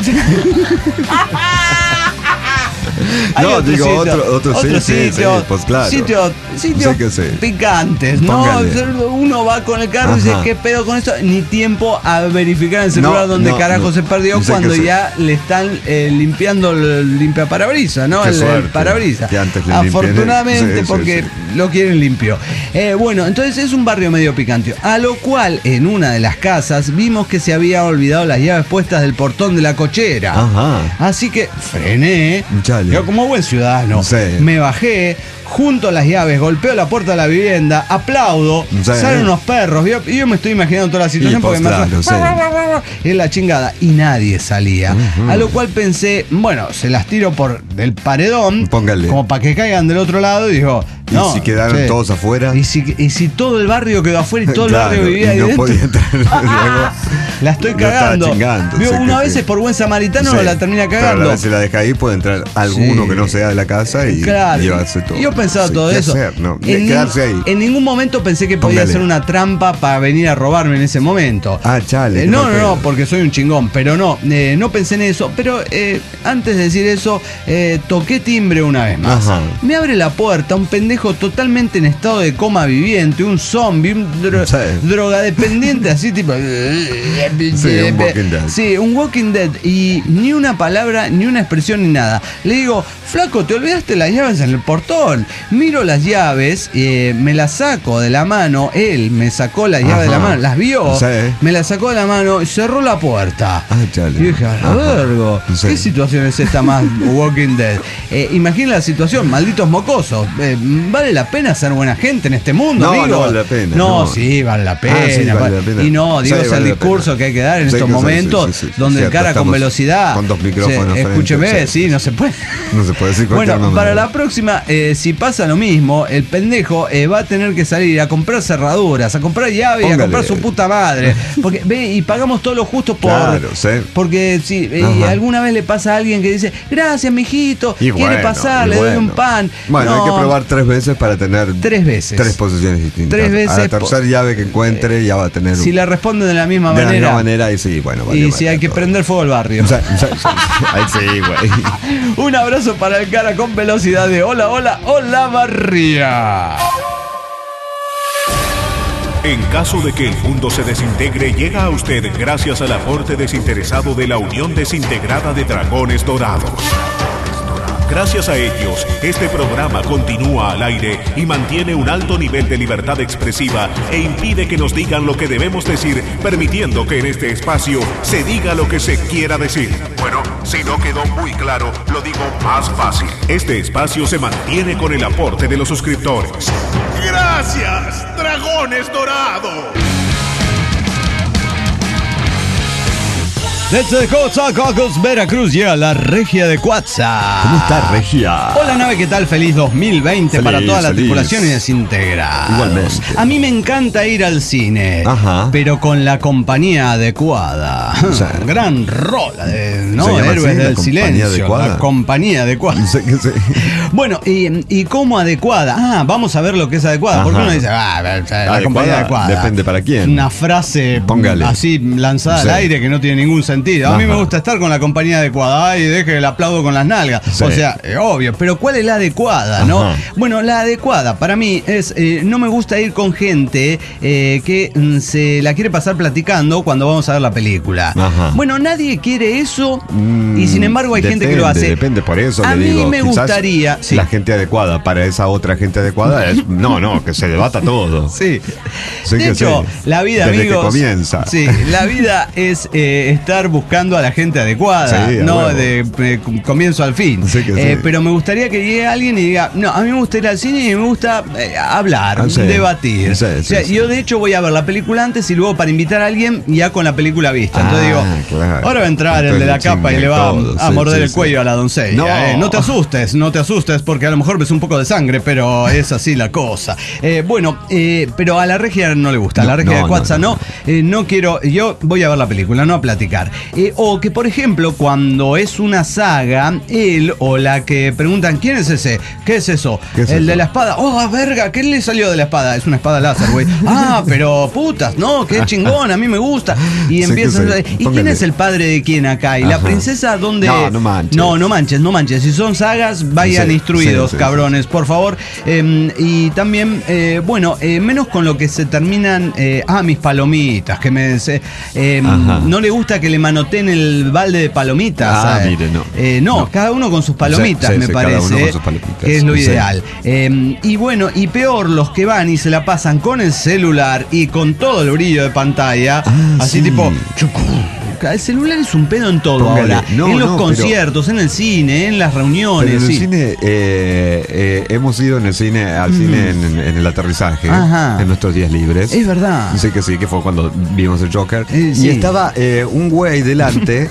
[SPEAKER 2] hay
[SPEAKER 3] No,
[SPEAKER 2] otros
[SPEAKER 3] digo,
[SPEAKER 2] sitios,
[SPEAKER 3] otro- otro sí,
[SPEAKER 2] otros
[SPEAKER 3] sí, sí,
[SPEAKER 2] sitios,
[SPEAKER 3] pues claro.
[SPEAKER 2] sitios, sitios
[SPEAKER 3] Sí que sí.
[SPEAKER 2] picantes, ¿no?
[SPEAKER 3] Póngale.
[SPEAKER 2] Uno va con el carro y dice,
[SPEAKER 3] Ajá.
[SPEAKER 2] ¿qué pedo con esto? Ni tiempo a verificar en el
[SPEAKER 3] No,
[SPEAKER 2] celular dónde
[SPEAKER 3] no,
[SPEAKER 2] carajo
[SPEAKER 3] no.
[SPEAKER 2] se perdió
[SPEAKER 3] Sé que
[SPEAKER 2] cuando
[SPEAKER 3] sí.
[SPEAKER 2] ya le están eh, limpiando el limpia parabrisas, ¿no?
[SPEAKER 3] Qué
[SPEAKER 2] El, el
[SPEAKER 3] suerte,
[SPEAKER 2] parabrisas.
[SPEAKER 3] que antes le limpien, ¿eh?
[SPEAKER 2] Afortunadamente,
[SPEAKER 3] Sí, sí,
[SPEAKER 2] porque
[SPEAKER 3] sí.
[SPEAKER 2] lo quieren limpio. Eh, bueno, entonces es un barrio medio picante. A lo cual, en una de las casas, vimos que se había olvidado las llaves puestas del portón de la cochera.
[SPEAKER 3] Ajá.
[SPEAKER 2] Así que frené.
[SPEAKER 3] Chale.
[SPEAKER 2] Yo, como buen ciudadano,
[SPEAKER 3] Sí.
[SPEAKER 2] me bajé, junto las llaves, golpeo la puerta de la vivienda, aplaudo,
[SPEAKER 3] Sí.
[SPEAKER 2] salen unos perros. Yo, yo me estoy imaginando toda la situación
[SPEAKER 3] Y,
[SPEAKER 2] porque
[SPEAKER 3] pues,
[SPEAKER 2] me
[SPEAKER 3] claro,
[SPEAKER 2] hace- es la chingada. Y nadie salía.
[SPEAKER 3] Ujú.
[SPEAKER 2] A lo cual pensé, bueno, se las tiro por del paredón.
[SPEAKER 3] Póngale.
[SPEAKER 2] Como para que caigan del otro lado. Y digo,
[SPEAKER 3] ¿Y
[SPEAKER 2] no.
[SPEAKER 3] si quedaron
[SPEAKER 2] che,
[SPEAKER 3] todos afuera?
[SPEAKER 2] Y si, y si todo el barrio quedó afuera y todo el
[SPEAKER 3] Claro,
[SPEAKER 2] barrio vivía
[SPEAKER 3] y
[SPEAKER 2] ahí
[SPEAKER 3] no
[SPEAKER 2] dentro.
[SPEAKER 3] podía entrar luego.
[SPEAKER 2] La estoy
[SPEAKER 3] Lo estaba
[SPEAKER 2] cagando.
[SPEAKER 3] chingando,
[SPEAKER 2] Vio,
[SPEAKER 3] sé que
[SPEAKER 2] una
[SPEAKER 3] sí.
[SPEAKER 2] veces por buen samaritano
[SPEAKER 3] Sí,
[SPEAKER 2] la termina
[SPEAKER 3] Pero a
[SPEAKER 2] cagando.
[SPEAKER 3] la vez si la deja ahí puede entrar alguno
[SPEAKER 2] Sí.
[SPEAKER 3] que no sea de la casa y
[SPEAKER 2] Claro,
[SPEAKER 3] llevarse todo.
[SPEAKER 2] yo pensaba
[SPEAKER 3] Sí,
[SPEAKER 2] todo
[SPEAKER 3] ¿qué
[SPEAKER 2] eso.
[SPEAKER 3] hacer? No,
[SPEAKER 2] en,
[SPEAKER 3] quedarse ahí.
[SPEAKER 2] en ningún momento pensé que podía
[SPEAKER 3] Póngale.
[SPEAKER 2] ser una trampa para venir a robarme en ese momento.
[SPEAKER 3] Ah, chale,
[SPEAKER 2] Eh,
[SPEAKER 3] qué
[SPEAKER 2] no,
[SPEAKER 3] mal
[SPEAKER 2] no, no,
[SPEAKER 3] pedo.
[SPEAKER 2] porque soy un chingón, pero no, eh, no pensé en eso. Pero eh, antes de decir eso, eh, toqué timbre una vez más.
[SPEAKER 3] Ajá.
[SPEAKER 2] Me abre la puerta un pendejo totalmente en estado de coma viviente, un zombie, un dro-
[SPEAKER 3] Sí.
[SPEAKER 2] drogadependiente, así tipo.
[SPEAKER 3] Sí, un Walking Dead.
[SPEAKER 2] Sí, un Walking Dead. Y ni una palabra, ni una expresión, ni nada. Le digo, flaco, te olvidaste las llaves en el portón. Miro las llaves, eh, me las saco de la mano. Él me sacó las llaves de la
[SPEAKER 3] Ajá.
[SPEAKER 2] mano, las vio,
[SPEAKER 3] Sí.
[SPEAKER 2] me las sacó de la mano y cerró la puerta.
[SPEAKER 3] Ah, chale.
[SPEAKER 2] Y dije, a la
[SPEAKER 3] Ajá.
[SPEAKER 2] vergo,
[SPEAKER 3] Sí.
[SPEAKER 2] ¿qué situación es esta más Walking Dead? Eh, imaginen la situación, malditos mocosos. Eh, ¿Vale la pena ser buena gente en este mundo,
[SPEAKER 3] No,
[SPEAKER 2] amigo?
[SPEAKER 3] no vale la pena,
[SPEAKER 2] No,
[SPEAKER 3] no.
[SPEAKER 2] sí, vale la pena.
[SPEAKER 3] Ah, sí, vale la pena.
[SPEAKER 2] Y no, digo,
[SPEAKER 3] Sí,
[SPEAKER 2] es
[SPEAKER 3] vale
[SPEAKER 2] el
[SPEAKER 3] la
[SPEAKER 2] discurso
[SPEAKER 3] pena.
[SPEAKER 2] que hay que dar en
[SPEAKER 3] Sí,
[SPEAKER 2] estos
[SPEAKER 3] que sí,
[SPEAKER 2] momentos,
[SPEAKER 3] sí, sí, sí,
[SPEAKER 2] donde el
[SPEAKER 3] cierto,
[SPEAKER 2] cara con
[SPEAKER 3] estamos
[SPEAKER 2] velocidad.
[SPEAKER 3] con dos micrófonos
[SPEAKER 2] Sí,
[SPEAKER 3] frente,
[SPEAKER 2] escúcheme,
[SPEAKER 3] sí.
[SPEAKER 2] sí, no se puede.
[SPEAKER 3] No se puede decir cualquier
[SPEAKER 2] Bueno,
[SPEAKER 3] nombre.
[SPEAKER 2] para la próxima, eh, si pasa lo mismo, el pendejo eh, va a tener que salir a comprar cerraduras, a comprar llaves y a
[SPEAKER 3] Póngale.
[SPEAKER 2] comprar su puta madre. Porque ve, y pagamos todo lo justo por.
[SPEAKER 3] Claro, sí.
[SPEAKER 2] Porque si eh,
[SPEAKER 3] Ajá.
[SPEAKER 2] alguna vez le pasa a alguien que dice, gracias, mijito,
[SPEAKER 3] Y
[SPEAKER 2] quiere
[SPEAKER 3] bueno,
[SPEAKER 2] pasar,
[SPEAKER 3] y
[SPEAKER 2] le doy
[SPEAKER 3] bueno.
[SPEAKER 2] un pan.
[SPEAKER 3] Bueno,
[SPEAKER 2] No,
[SPEAKER 3] hay que probar tres veces para tener
[SPEAKER 2] Tres veces.
[SPEAKER 3] tres posiciones distintas.
[SPEAKER 2] Tres veces
[SPEAKER 3] A la
[SPEAKER 2] po-
[SPEAKER 3] tercera llave que encuentre ya va a tener
[SPEAKER 2] Si le responden de la misma
[SPEAKER 3] de la
[SPEAKER 2] manera.
[SPEAKER 3] misma manera y sí, bueno, vale,
[SPEAKER 2] y
[SPEAKER 3] vale,
[SPEAKER 2] si hay que
[SPEAKER 3] todo.
[SPEAKER 2] prender fuego al barrio.
[SPEAKER 3] O sea, o sea, ahí sí, güey.
[SPEAKER 2] Un abrazo para el cara con velocidad de hola, hola, hola, barría.
[SPEAKER 1] En caso de que el mundo se desintegre, llega a usted gracias al aporte desinteresado de la Unión Desintegrada de Dragones Dorados. Gracias a ellos, este programa continúa al aire y mantiene un alto nivel de libertad expresiva e impide que nos digan lo que debemos decir, permitiendo que en este espacio se diga lo que se quiera decir. Bueno, si no quedó muy claro, lo digo más fácil. Este espacio se mantiene con el aporte de los suscriptores. ¡Gracias, Dragones Dorados!
[SPEAKER 2] Desde Coatzacoalcos, Veracruz, llega la regia de Cuatza.
[SPEAKER 3] ¿Cómo está, Regia?
[SPEAKER 2] Hola nave, ¿qué tal? Feliz dos mil veinte
[SPEAKER 3] Feliz,
[SPEAKER 2] para toda la
[SPEAKER 3] feliz.
[SPEAKER 2] tripulación y desintegrados.
[SPEAKER 3] Igualmente.
[SPEAKER 2] A mí me encanta ir al cine,
[SPEAKER 3] Ajá.
[SPEAKER 2] pero con la compañía adecuada.
[SPEAKER 3] Sí.
[SPEAKER 2] Gran rola de ¿no?
[SPEAKER 3] ¿Se llama
[SPEAKER 2] Héroes
[SPEAKER 3] así, la
[SPEAKER 2] del
[SPEAKER 3] compañía
[SPEAKER 2] silencio.
[SPEAKER 3] adecuada?
[SPEAKER 2] La compañía adecuada.
[SPEAKER 3] No sé qué sé.
[SPEAKER 2] Bueno, y, y cómo adecuada. Ah, vamos a ver lo que es adecuada. Porque
[SPEAKER 3] Ajá.
[SPEAKER 2] uno dice, ah, la
[SPEAKER 3] Adecuada,
[SPEAKER 2] compañía adecuada.
[SPEAKER 3] depende para quién.
[SPEAKER 2] Una frase
[SPEAKER 3] Póngale.
[SPEAKER 2] así lanzada
[SPEAKER 3] Sí.
[SPEAKER 2] al aire que no tiene ningún sentido. A mí
[SPEAKER 3] Ajá.
[SPEAKER 2] me gusta estar con la compañía adecuada. Ay, deje el aplaudo con las nalgas.
[SPEAKER 3] Sí.
[SPEAKER 2] O sea, eh, obvio. Pero ¿cuál es la adecuada, no?
[SPEAKER 3] Ajá.
[SPEAKER 2] Bueno, la adecuada para mí es, eh, no me gusta ir con gente eh, que mm, se la quiere pasar platicando cuando vamos a ver la película.
[SPEAKER 3] Ajá.
[SPEAKER 2] Bueno, nadie quiere eso
[SPEAKER 3] Mm,
[SPEAKER 2] y sin embargo hay gente que lo
[SPEAKER 3] depende,
[SPEAKER 2] hace.
[SPEAKER 3] Depende, por eso
[SPEAKER 2] A
[SPEAKER 3] le
[SPEAKER 2] mí
[SPEAKER 3] digo.
[SPEAKER 2] me
[SPEAKER 3] quizás
[SPEAKER 2] gustaría. Sí.
[SPEAKER 3] La gente adecuada para esa otra gente adecuada es. No, no, que se debata todo.
[SPEAKER 2] Sí.
[SPEAKER 3] Sí
[SPEAKER 2] de
[SPEAKER 3] que
[SPEAKER 2] hecho,
[SPEAKER 3] sí.
[SPEAKER 2] la vida,
[SPEAKER 3] Desde
[SPEAKER 2] amigos.
[SPEAKER 3] que comienza.
[SPEAKER 2] Sí, la vida es eh, estar buscando a la gente adecuada,
[SPEAKER 3] Sí, a
[SPEAKER 2] no
[SPEAKER 3] huevo.
[SPEAKER 2] de eh, comienzo al fin.
[SPEAKER 3] Sí que
[SPEAKER 2] Eh,
[SPEAKER 3] sí.
[SPEAKER 2] pero me gustaría que llegue alguien y diga, no, a mí me gusta ir al cine y me gusta eh, hablar,
[SPEAKER 3] Ah, sí.
[SPEAKER 2] debatir.
[SPEAKER 3] Sí, sí,
[SPEAKER 2] o sea,
[SPEAKER 3] sí.
[SPEAKER 2] yo de hecho voy a ver la película antes y luego para invitar a alguien ya con la película vista. Entonces
[SPEAKER 3] Ah,
[SPEAKER 2] digo,
[SPEAKER 3] claro.
[SPEAKER 2] ahora va a entrar el de la
[SPEAKER 3] Entonces,
[SPEAKER 2] capa y le va
[SPEAKER 3] todo,
[SPEAKER 2] a
[SPEAKER 3] sí,
[SPEAKER 2] morder
[SPEAKER 3] sí,
[SPEAKER 2] el
[SPEAKER 3] sí.
[SPEAKER 2] cuello a la doncella.
[SPEAKER 3] No.
[SPEAKER 2] eh. No te asustes, no te asustes porque a lo mejor ves un poco de sangre, pero es así la cosa. Eh, bueno, eh, pero a la regia no le gusta, a la
[SPEAKER 3] No,
[SPEAKER 2] regia
[SPEAKER 3] no,
[SPEAKER 2] de Cuatza
[SPEAKER 3] no,
[SPEAKER 2] no.
[SPEAKER 3] no.
[SPEAKER 2] Eh, no quiero, yo voy a ver la película, no a platicar. Eh, o que, por ejemplo, cuando es una saga, él o la que preguntan, ¿quién es ese? ¿Qué es eso?
[SPEAKER 3] ¿Qué es
[SPEAKER 2] el
[SPEAKER 3] eso?
[SPEAKER 2] de la espada. Oh, verga, ¿qué le salió de la espada? Es una espada láser, güey. Ah, pero putas, no, qué chingón, a mí me gusta. Y
[SPEAKER 3] Sí,
[SPEAKER 2] empiezan
[SPEAKER 3] que
[SPEAKER 2] a...
[SPEAKER 3] sí.
[SPEAKER 2] ¿Y quién
[SPEAKER 3] Póngale.
[SPEAKER 2] es el padre de quién acá? ¿Y
[SPEAKER 3] Ajá.
[SPEAKER 2] la princesa dónde?
[SPEAKER 3] No, no manches.
[SPEAKER 2] No, no manches, no manches. Si son sagas, vayan
[SPEAKER 3] Sí,
[SPEAKER 2] instruidos,
[SPEAKER 3] sí, sí,
[SPEAKER 2] cabrones, por favor. Eh, y también, eh, bueno, eh, menos con lo que se terminan. Eh, ah, mis palomitas, que me. se- eh,
[SPEAKER 3] Ajá.
[SPEAKER 2] no le gusta que le manoteen el balde de palomitas.
[SPEAKER 3] Ah,
[SPEAKER 2] ¿sabe?
[SPEAKER 3] mire, no.
[SPEAKER 2] Eh, no,
[SPEAKER 3] No.
[SPEAKER 2] cada uno con sus palomitas,
[SPEAKER 3] Sí, sí,
[SPEAKER 2] me
[SPEAKER 3] sí, cada
[SPEAKER 2] parece.
[SPEAKER 3] uno con sus palomitas.
[SPEAKER 2] Que es lo
[SPEAKER 3] Sí.
[SPEAKER 2] ideal. Eh, y bueno, y peor los que van y se la pasan con el celular y con todo el brillo de pantalla.
[SPEAKER 3] Ah,
[SPEAKER 2] así
[SPEAKER 3] sí.
[SPEAKER 2] tipo. chucu. El celular es un pedo en todo
[SPEAKER 3] Póngale.
[SPEAKER 2] ahora.
[SPEAKER 3] No,
[SPEAKER 2] en los
[SPEAKER 3] no, pero-
[SPEAKER 2] conciertos, en el cine, en las reuniones.
[SPEAKER 3] Pero en el
[SPEAKER 2] sí.
[SPEAKER 3] cine, eh, eh, hemos ido en el cine, al cine en, en el aterrizaje,
[SPEAKER 2] Ajá.
[SPEAKER 3] en nuestros días libres.
[SPEAKER 2] Es verdad.
[SPEAKER 3] Sí que sí, que fue cuando vimos el Joker.
[SPEAKER 2] Eh,
[SPEAKER 3] y
[SPEAKER 2] sí.
[SPEAKER 3] estaba eh, un güey delante.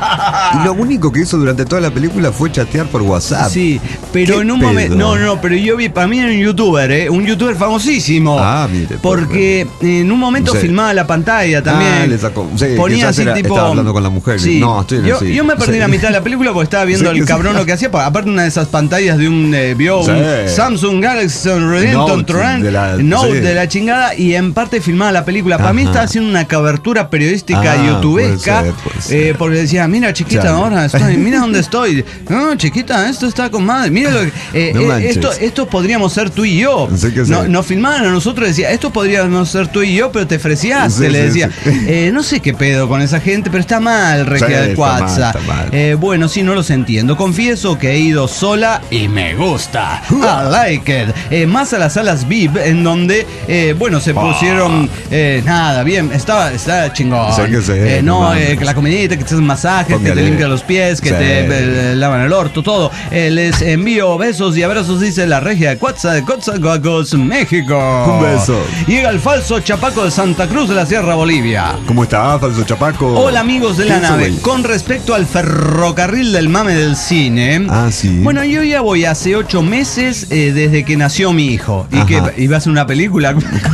[SPEAKER 3] Y lo único que hizo durante toda la película fue chatear por WhatsApp.
[SPEAKER 2] Sí, pero
[SPEAKER 3] ¿Qué
[SPEAKER 2] en un
[SPEAKER 3] pedo?
[SPEAKER 2] momento. No, no, pero yo vi, para mí era un youtuber, ¿eh? Un youtuber famosísimo.
[SPEAKER 3] Ah, mire,
[SPEAKER 2] Porque en un momento
[SPEAKER 3] Sí.
[SPEAKER 2] filmaba la pantalla también.
[SPEAKER 3] Ah, le sacó- sí,
[SPEAKER 2] Ponía
[SPEAKER 3] quizás
[SPEAKER 2] así
[SPEAKER 3] era-
[SPEAKER 2] tipo.
[SPEAKER 3] estaba hablando con la mujer.
[SPEAKER 2] Sí.
[SPEAKER 3] No, estoy en el
[SPEAKER 2] yo,
[SPEAKER 3] cine.
[SPEAKER 2] yo me perdí
[SPEAKER 3] Sí.
[SPEAKER 2] la mitad de la película porque estaba viendo
[SPEAKER 3] Sí,
[SPEAKER 2] el
[SPEAKER 3] que sí.
[SPEAKER 2] cabrón lo que hacía. Aparte, una de esas pantallas de un. Eh, vio
[SPEAKER 3] Sí.
[SPEAKER 2] un Samsung Galaxy Redempton
[SPEAKER 3] Note
[SPEAKER 2] Torrent
[SPEAKER 3] de la-
[SPEAKER 2] Note
[SPEAKER 3] sí.
[SPEAKER 2] de la chingada y en parte filmaba la película. Para mí
[SPEAKER 3] Ajá.
[SPEAKER 2] estaba haciendo una cobertura periodística
[SPEAKER 3] Ah,
[SPEAKER 2] youtubesca.
[SPEAKER 3] puede ser, puede ser.
[SPEAKER 2] eh, porque decía, mira, chiquita,
[SPEAKER 3] Claro.
[SPEAKER 2] ahora estoy, mira dónde estoy. No, chiquita, esto está con madre. Mira lo que. eh,
[SPEAKER 3] No
[SPEAKER 2] eh,
[SPEAKER 3] manches.
[SPEAKER 2] esto, esto podríamos ser tú y yo.
[SPEAKER 3] Sí que sí.
[SPEAKER 2] No, nos filmaban a nosotros y decía, esto podríamos ser tú y yo, pero te ofrecíaste,
[SPEAKER 3] Sí,
[SPEAKER 2] le
[SPEAKER 3] sí,
[SPEAKER 2] decía.
[SPEAKER 3] sí.
[SPEAKER 2] Eh, no sé qué pedo con esa gente, pero está mal, Regia
[SPEAKER 3] Sí,
[SPEAKER 2] del
[SPEAKER 3] está mal,
[SPEAKER 2] WhatsApp.
[SPEAKER 3] está mal.
[SPEAKER 2] Eh, bueno, sí, no los entiendo. Confieso que he ido sola y me gusta. I like it. Eh, más a las salas V I P, en donde, eh, bueno, se pusieron. eh, nada, bien, estaba, estaba chingón.
[SPEAKER 3] Sí que sí,
[SPEAKER 2] Eh, no,
[SPEAKER 3] no
[SPEAKER 2] eh,
[SPEAKER 3] mames.
[SPEAKER 2] que la comidita, que te hacen masajes, que te
[SPEAKER 3] Póngale.
[SPEAKER 2] limpian los pies, que
[SPEAKER 3] Sí.
[SPEAKER 2] te eh, lavan el orto, todo. Eh, les envío besos y abrazos, dice la Regia de Cuatza de Coatzacoalcos, México.
[SPEAKER 3] Un beso.
[SPEAKER 2] Llega el falso chapaco de Santa Cruz de la Sierra Bolivia.
[SPEAKER 3] ¿Cómo está, falso chapaco?
[SPEAKER 2] Hola amigos de la
[SPEAKER 3] ¿Quién es ese
[SPEAKER 2] nave,
[SPEAKER 3] güey?
[SPEAKER 2] con respecto al ferrocarril del mame del cine.
[SPEAKER 3] Ah, sí.
[SPEAKER 2] Bueno, yo ya voy hace ocho meses eh, desde que nació mi hijo. Y
[SPEAKER 3] Ajá.
[SPEAKER 2] que iba a hacer una película.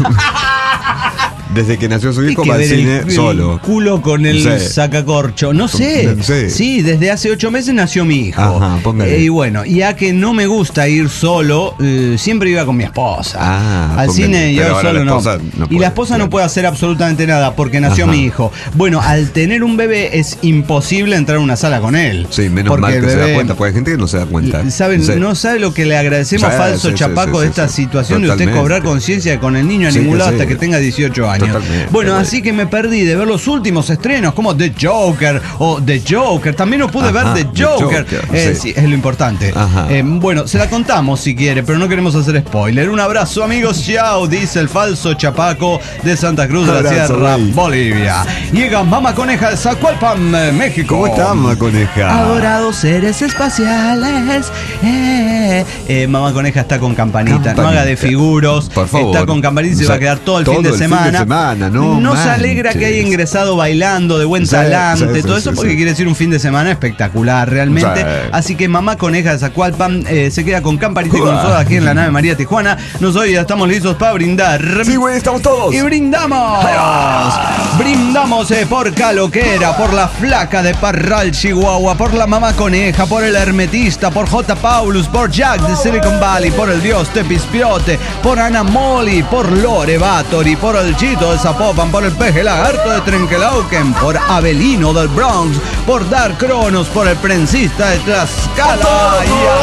[SPEAKER 3] Desde que nació su
[SPEAKER 2] Hay
[SPEAKER 3] hijo
[SPEAKER 2] que
[SPEAKER 3] va al
[SPEAKER 2] ver el-
[SPEAKER 3] cine
[SPEAKER 2] el
[SPEAKER 3] solo.
[SPEAKER 2] culo con el
[SPEAKER 3] Sí.
[SPEAKER 2] sacacorcho. No sé.
[SPEAKER 3] Sí.
[SPEAKER 2] Sí, desde hace ocho meses nació mi hijo.
[SPEAKER 3] Ajá, póngale.
[SPEAKER 2] Eh, y bueno, ya que no me gusta ir solo, eh, siempre iba con mi esposa.
[SPEAKER 3] Ah,
[SPEAKER 2] Al
[SPEAKER 3] póngale.
[SPEAKER 2] cine
[SPEAKER 3] Pero
[SPEAKER 2] yo
[SPEAKER 3] ahora
[SPEAKER 2] solo
[SPEAKER 3] la
[SPEAKER 2] no.
[SPEAKER 3] esposa no
[SPEAKER 2] Y
[SPEAKER 3] puede,
[SPEAKER 2] la esposa no
[SPEAKER 3] claro.
[SPEAKER 2] puede hacer absolutamente nada porque nació
[SPEAKER 3] Ajá.
[SPEAKER 2] mi hijo. Bueno, al tener un bebé es imposible entrar a una sala con él.
[SPEAKER 3] Sí, menos
[SPEAKER 2] Porque
[SPEAKER 3] mal
[SPEAKER 2] el
[SPEAKER 3] que se da
[SPEAKER 2] bebé-
[SPEAKER 3] cuenta, porque hay gente que no se da cuenta.
[SPEAKER 2] ¿Saben?
[SPEAKER 3] Sí.
[SPEAKER 2] No sabe lo que le agradecemos
[SPEAKER 3] Sí,
[SPEAKER 2] falso
[SPEAKER 3] sí, sí,
[SPEAKER 2] chapaco
[SPEAKER 3] sí,
[SPEAKER 2] de
[SPEAKER 3] sí,
[SPEAKER 2] esta
[SPEAKER 3] sí.
[SPEAKER 2] situación de usted
[SPEAKER 3] Totalmente.
[SPEAKER 2] cobrar conciencia con el niño a
[SPEAKER 3] Sí,
[SPEAKER 2] ningún
[SPEAKER 3] que
[SPEAKER 2] lado
[SPEAKER 3] sí.
[SPEAKER 2] hasta que tenga dieciocho años.
[SPEAKER 3] Totalmente,
[SPEAKER 2] Bueno,
[SPEAKER 3] güey.
[SPEAKER 2] así que me perdí de ver los últimos estrenos como The Joker o The Joker. También no pude
[SPEAKER 3] Ajá,
[SPEAKER 2] ver The
[SPEAKER 3] The
[SPEAKER 2] Joker.
[SPEAKER 3] Joker,
[SPEAKER 2] Eh,
[SPEAKER 3] sí.
[SPEAKER 2] sí, es lo importante.
[SPEAKER 3] Ajá.
[SPEAKER 2] Eh, bueno, se la contamos si quiere, pero no queremos hacer spoiler. Un abrazo, amigos. Chao, dice el falso chapaco de Santa Cruz de la
[SPEAKER 3] Abrazo,
[SPEAKER 2] Sierra,
[SPEAKER 3] güey.
[SPEAKER 2] Bolivia. Llega Mama Coneja de Zacualpan, eh, México.
[SPEAKER 3] ¿Cómo está, mamá coneja?
[SPEAKER 2] Adorados seres espaciales. Eh, eh, Mamá Coneja está con campanita. No
[SPEAKER 3] Campanita.
[SPEAKER 2] haga de figuros.
[SPEAKER 3] Por favor.
[SPEAKER 2] Está con campanita y se
[SPEAKER 3] O sea,
[SPEAKER 2] va a quedar todo el
[SPEAKER 3] todo
[SPEAKER 2] fin de
[SPEAKER 3] el fin de
[SPEAKER 2] semana.
[SPEAKER 3] semana, no
[SPEAKER 2] se
[SPEAKER 3] manches.
[SPEAKER 2] alegra que haya ingresado bailando de buen
[SPEAKER 3] Sí,
[SPEAKER 2] talante.
[SPEAKER 3] sí, sí,
[SPEAKER 2] todo eso
[SPEAKER 3] sí,
[SPEAKER 2] porque
[SPEAKER 3] sí.
[SPEAKER 2] quiere decir un fin de semana espectacular realmente.
[SPEAKER 3] Sí.
[SPEAKER 2] Así que Mamá Coneja de Zacualpan eh, se queda con campanita y con
[SPEAKER 3] Uah.
[SPEAKER 2] nosotros aquí en la nave María Tijuana. Nosotros ya estamos listos para brindar.
[SPEAKER 3] Sí, güey, estamos todos.
[SPEAKER 2] Y brindamos. Brindamos eh, por Caloquera, por la Flaca de Parral, Chihuahua, por la Mamá Coneja, por el Hermetista, por J. Paulus, por Jack de Silicon Valley, por el Dios Tepispiote, por Ana Moli, por Lore Batory, por el Chito de Zapopan, por el Peje Lagarto de Trenquelauquen, por Abelino del Bronx, por Dark Cronos, por el Prensista de Tlaxcala.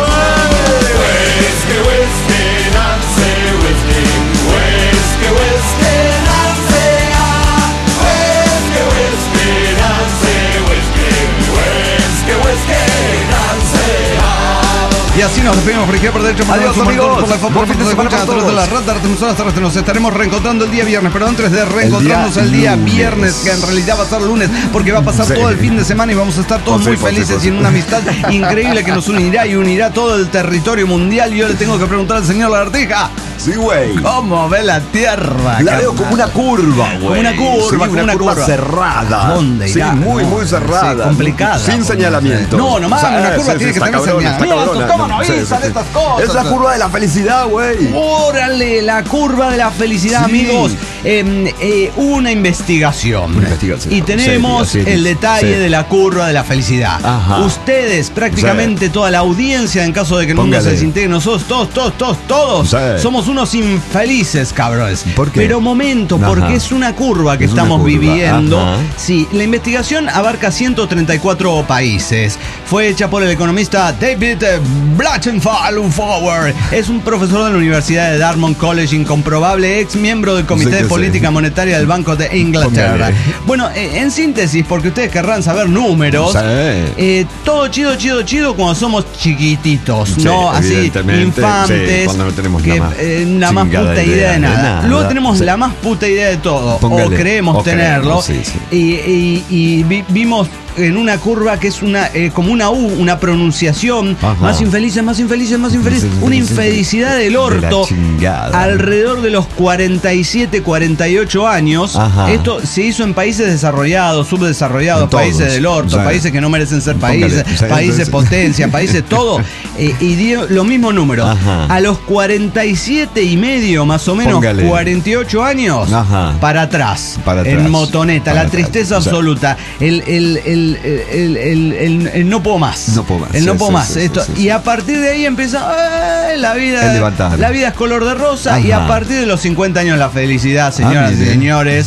[SPEAKER 2] Y así nos despedimos por izquierda, por derecho, por
[SPEAKER 3] Adiós,
[SPEAKER 2] derecho, por
[SPEAKER 3] amigos.
[SPEAKER 2] por la por
[SPEAKER 3] Buen fin de
[SPEAKER 2] la
[SPEAKER 3] semana
[SPEAKER 2] concha, a
[SPEAKER 3] para
[SPEAKER 2] través de
[SPEAKER 3] todos.
[SPEAKER 2] las ratas, emisoras terrestres. Nos estaremos reencontrando el día viernes, pero antes de reencontrarnos el día,
[SPEAKER 3] lunes.
[SPEAKER 2] viernes, que en realidad va a ser lunes, porque va a pasar
[SPEAKER 3] Sí.
[SPEAKER 2] todo el fin de semana y vamos a estar todos
[SPEAKER 3] José,
[SPEAKER 2] muy
[SPEAKER 3] José,
[SPEAKER 2] felices
[SPEAKER 3] José.
[SPEAKER 2] y en una amistad increíble que nos unirá y unirá todo el territorio mundial. Y yo le tengo que preguntar al señor Lagartija,
[SPEAKER 3] Sí, güey.
[SPEAKER 2] ¿cómo ve la tierra?
[SPEAKER 3] La veo
[SPEAKER 2] carnal?
[SPEAKER 3] como una curva, güey.
[SPEAKER 2] Como una curva,
[SPEAKER 3] Sí,
[SPEAKER 2] como
[SPEAKER 3] una,
[SPEAKER 2] una
[SPEAKER 3] curva,
[SPEAKER 2] curva.
[SPEAKER 3] cerrada.
[SPEAKER 2] ¿Dónde
[SPEAKER 3] Sí,
[SPEAKER 2] irá?
[SPEAKER 3] muy,
[SPEAKER 2] No,
[SPEAKER 3] muy cerrada.
[SPEAKER 2] sí, complicada.
[SPEAKER 3] Sin señalamiento.
[SPEAKER 2] No, no mames, una curva tiene que
[SPEAKER 3] está
[SPEAKER 2] tener
[SPEAKER 3] cabrona, está
[SPEAKER 2] señalamientos.
[SPEAKER 3] cabrona.
[SPEAKER 2] ¿Cómo no
[SPEAKER 3] Sí,
[SPEAKER 2] avisan
[SPEAKER 3] sí, sí.
[SPEAKER 2] estas cosas?
[SPEAKER 3] Es la curva de la felicidad, güey.
[SPEAKER 2] Órale, la curva de la felicidad,
[SPEAKER 3] Sí.
[SPEAKER 2] amigos. eh, eh, hubo una investigación.
[SPEAKER 3] Una investigación.
[SPEAKER 2] Y tenemos
[SPEAKER 3] Serio, serio,
[SPEAKER 2] el detalle
[SPEAKER 3] serio.
[SPEAKER 2] de la curva de la felicidad.
[SPEAKER 3] Ajá.
[SPEAKER 2] Ustedes, prácticamente
[SPEAKER 3] Sí.
[SPEAKER 2] toda la audiencia, en caso de que el mundo
[SPEAKER 3] Póngale.
[SPEAKER 2] se desintegre, nosotros todos, todos, todos, todos,
[SPEAKER 3] Sí.
[SPEAKER 2] somos unos infelices, cabrones.
[SPEAKER 3] ¿Por qué?
[SPEAKER 2] Pero momento,
[SPEAKER 3] Ajá.
[SPEAKER 2] porque es una curva que
[SPEAKER 3] Es una
[SPEAKER 2] estamos
[SPEAKER 3] curva,
[SPEAKER 2] viviendo.
[SPEAKER 3] ajá.
[SPEAKER 2] Sí, la investigación abarca ciento treinta y cuatro países. Fue hecha por el economista David Blattenfall. Es un profesor de la Universidad de Dartmouth College, incomprobable ex miembro del Comité
[SPEAKER 3] Sí que
[SPEAKER 2] de
[SPEAKER 3] sí.
[SPEAKER 2] Política Monetaria del Banco de Inglaterra.
[SPEAKER 3] Póngale.
[SPEAKER 2] Bueno, eh, en síntesis, porque ustedes querrán saber números,
[SPEAKER 3] Sí.
[SPEAKER 2] eh, todo chido, chido, chido cuando somos chiquititos,
[SPEAKER 3] Sí,
[SPEAKER 2] ¿no? Así,
[SPEAKER 3] evidentemente,
[SPEAKER 2] infantes,
[SPEAKER 3] sí, cuando no tenemos
[SPEAKER 2] que,
[SPEAKER 3] la más
[SPEAKER 2] eh, la más
[SPEAKER 3] chingada
[SPEAKER 2] puta idea,
[SPEAKER 3] idea
[SPEAKER 2] de
[SPEAKER 3] de
[SPEAKER 2] nada.
[SPEAKER 3] nada.
[SPEAKER 2] Luego tenemos
[SPEAKER 3] Sí.
[SPEAKER 2] la más puta idea de todo,
[SPEAKER 3] Póngale.
[SPEAKER 2] o creemos
[SPEAKER 3] O
[SPEAKER 2] tenerlo,
[SPEAKER 3] creemos, sí, sí.
[SPEAKER 2] y, y- y vi- vimos en una curva que es una eh, como una U, una pronunciación,
[SPEAKER 3] Ajá.
[SPEAKER 2] más infelices, más infelices, más infelices,
[SPEAKER 3] Sí, sí,
[SPEAKER 2] una
[SPEAKER 3] sí, sí.
[SPEAKER 2] infelicidad del
[SPEAKER 3] De la
[SPEAKER 2] orto,
[SPEAKER 3] chingada.
[SPEAKER 2] alrededor de los cuarenta y siete, cuarenta y ocho años.
[SPEAKER 3] Ajá.
[SPEAKER 2] Esto se hizo en países desarrollados, subdesarrollados,
[SPEAKER 3] En todos.
[SPEAKER 2] países del orto,
[SPEAKER 3] O sea,
[SPEAKER 2] países que no merecen ser países,
[SPEAKER 3] póngale, o sea,
[SPEAKER 2] países
[SPEAKER 3] entonces-
[SPEAKER 2] potencia, países todo, eh, y dio los mismos números.
[SPEAKER 3] Ajá.
[SPEAKER 2] A los cuarenta y siete y medio, más o menos,
[SPEAKER 3] Póngale.
[SPEAKER 2] cuarenta y ocho años,
[SPEAKER 3] Ajá.
[SPEAKER 2] para atrás,
[SPEAKER 3] Para atrás.
[SPEAKER 2] en motoneta,
[SPEAKER 3] Para
[SPEAKER 2] la
[SPEAKER 3] atrás.
[SPEAKER 2] tristeza
[SPEAKER 3] O sea,
[SPEAKER 2] absoluta, el, el, el, el, el- el- el no puedo más.
[SPEAKER 3] No puedo más,
[SPEAKER 2] El no
[SPEAKER 3] sí,
[SPEAKER 2] puedo
[SPEAKER 3] sí,
[SPEAKER 2] más.
[SPEAKER 3] sí,
[SPEAKER 2] Esto,
[SPEAKER 3] sí, sí,
[SPEAKER 2] y
[SPEAKER 3] sí.
[SPEAKER 2] a partir de ahí empieza "Ay, la vida.
[SPEAKER 3] El levantar.
[SPEAKER 2] La vida es color de rosa", y a
[SPEAKER 3] Ajá.
[SPEAKER 2] party de los cincuenta años la felicidad, señoras y
[SPEAKER 3] mire.
[SPEAKER 2] señores,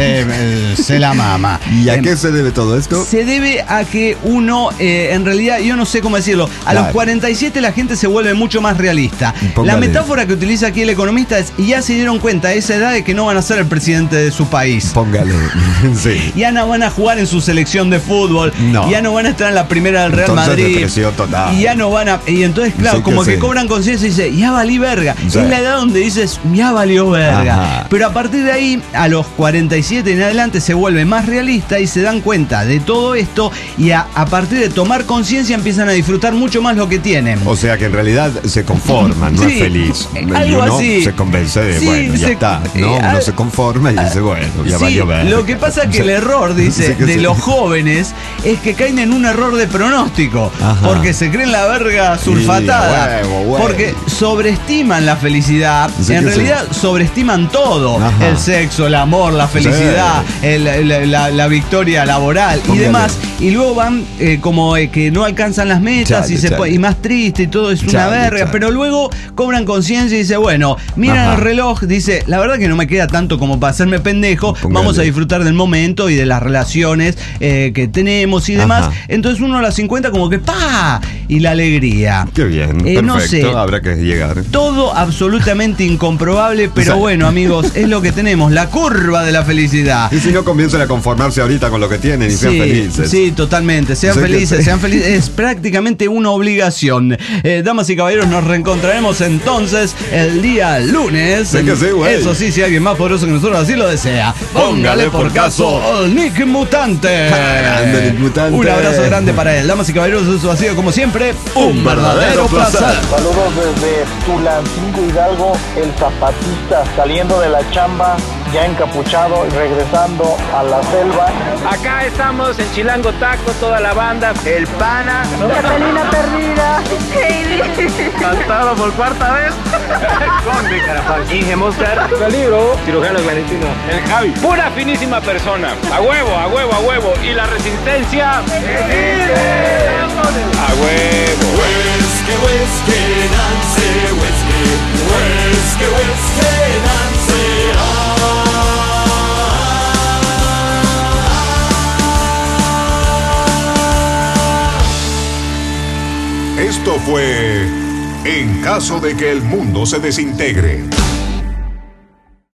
[SPEAKER 2] eh, se la mama.
[SPEAKER 3] ¿Y a
[SPEAKER 2] Em,
[SPEAKER 3] qué se debe todo esto?
[SPEAKER 2] Se debe a que uno, eh, en realidad, yo no sé cómo decirlo, a
[SPEAKER 3] Claro.
[SPEAKER 2] los cuarenta y siete la gente se vuelve mucho más realista.
[SPEAKER 3] Póngale.
[SPEAKER 2] La metáfora que utiliza aquí el economista es, y ya se dieron cuenta a esa edad de que no van a ser el presidente de su país.
[SPEAKER 3] Póngale. Sí.
[SPEAKER 2] Ya no van a jugar en su selección de fútbol.
[SPEAKER 3] No.
[SPEAKER 2] Ya no van a estar en la primera del Real
[SPEAKER 3] Entonces,
[SPEAKER 2] Madrid.
[SPEAKER 3] depresión total.
[SPEAKER 2] Y ya no van a. Y entonces, claro,
[SPEAKER 3] Sí que
[SPEAKER 2] como que
[SPEAKER 3] sí.
[SPEAKER 2] cobran conciencia y dice, ya valí verga.
[SPEAKER 3] Sí.
[SPEAKER 2] Es la edad donde dices, ya valió verga.
[SPEAKER 3] Ajá.
[SPEAKER 2] Pero a partir de ahí, a los cuarenta y siete en adelante, se vuelve más realista y se dan cuenta de todo esto. Y a, a partir de tomar conciencia, empiezan a disfrutar mucho más lo que tienen.
[SPEAKER 3] O sea que en realidad se conforman, no
[SPEAKER 2] Sí,
[SPEAKER 3] es feliz.
[SPEAKER 2] eh,
[SPEAKER 3] Y
[SPEAKER 2] algo
[SPEAKER 3] uno
[SPEAKER 2] así.
[SPEAKER 3] se convence de,
[SPEAKER 2] Sí,
[SPEAKER 3] bueno, ya
[SPEAKER 2] se-
[SPEAKER 3] está.
[SPEAKER 2] eh,
[SPEAKER 3] ¿no? Uno
[SPEAKER 2] al-
[SPEAKER 3] se conforma y dice, bueno, ya
[SPEAKER 2] Sí,
[SPEAKER 3] valió ver.
[SPEAKER 2] lo que pasa es que el error, dice,
[SPEAKER 3] Sí que
[SPEAKER 2] de
[SPEAKER 3] sí.
[SPEAKER 2] los jóvenes es que caen en un error de pronóstico.
[SPEAKER 3] Ajá.
[SPEAKER 2] Porque se creen la verga sulfatada.
[SPEAKER 3] Sí, huevo, huevo.
[SPEAKER 2] Porque sobreestiman la felicidad.
[SPEAKER 3] Sí
[SPEAKER 2] en
[SPEAKER 3] que sí.
[SPEAKER 2] realidad sobreestiman todo.
[SPEAKER 3] Ajá.
[SPEAKER 2] El sexo, el amor, la felicidad, el- el- la, la victoria laboral y
[SPEAKER 3] Póngale.
[SPEAKER 2] demás. Y luego van eh, como eh, que no alcanzan las metas
[SPEAKER 3] Chale,
[SPEAKER 2] y, se
[SPEAKER 3] chale.
[SPEAKER 2] po- y más triste y todo es una
[SPEAKER 3] Chale,
[SPEAKER 2] verga.
[SPEAKER 3] chale.
[SPEAKER 2] Pero luego cobran conciencia y dice, bueno, miran
[SPEAKER 3] Ajá.
[SPEAKER 2] el reloj, dice, la verdad que no me queda tanto como para hacerme pendejo.
[SPEAKER 3] Póngale.
[SPEAKER 2] Vamos a disfrutar del momento y de las relaciones eh, que tenemos y demás.
[SPEAKER 3] Ajá.
[SPEAKER 2] Entonces uno a las cincuenta como que ¡pa! Y la alegría.
[SPEAKER 3] Qué bien,
[SPEAKER 2] Eh,
[SPEAKER 3] perfecto.
[SPEAKER 2] no sé.
[SPEAKER 3] Habrá que llegar.
[SPEAKER 2] Todo absolutamente incomprobable, pero
[SPEAKER 3] Sí.
[SPEAKER 2] bueno, amigos, es lo que tenemos, la curva de la felicidad.
[SPEAKER 3] Y si no comiencen a conformarse ahorita con lo que tienen y sean
[SPEAKER 2] Sí,
[SPEAKER 3] felices.
[SPEAKER 2] sí, totalmente. Sean
[SPEAKER 3] Sé que
[SPEAKER 2] felices,
[SPEAKER 3] sí.
[SPEAKER 2] sean felices. Es prácticamente una obligación. Eh, damas y caballeros, nos reencontraremos entonces el día lunes.
[SPEAKER 3] Sé que sí, güey.
[SPEAKER 2] Eso sí, si alguien más poderoso que nosotros así lo desea. Póngale por caso el Nick Mutante.
[SPEAKER 3] Grande, Nick Mutante.
[SPEAKER 2] Un abrazo grande para él. Damas y caballeros, eso ha sido como siempre un verdadero placer.
[SPEAKER 6] Saludos desde Tulancingo Hidalgo, el zapatista saliendo de la chamba, ya encapuchado y regresando a la selva.
[SPEAKER 7] Acá estamos en Chilango Taco, toda la banda, el pana,
[SPEAKER 5] Catalina perdida.
[SPEAKER 7] cantado por cuarta vez, con de Carapaz, Inge Moscar, Calibro, cirujano clandestino, el Javi, pura finísima persona, a huevo, a huevo, a huevo, y la resistencia, a huevo.
[SPEAKER 8] Whiskey, whiskey, Nancy, whiskey, whiskey, whiskey, Nancy.
[SPEAKER 1] Esto fue En caso de que el mundo se desintegre.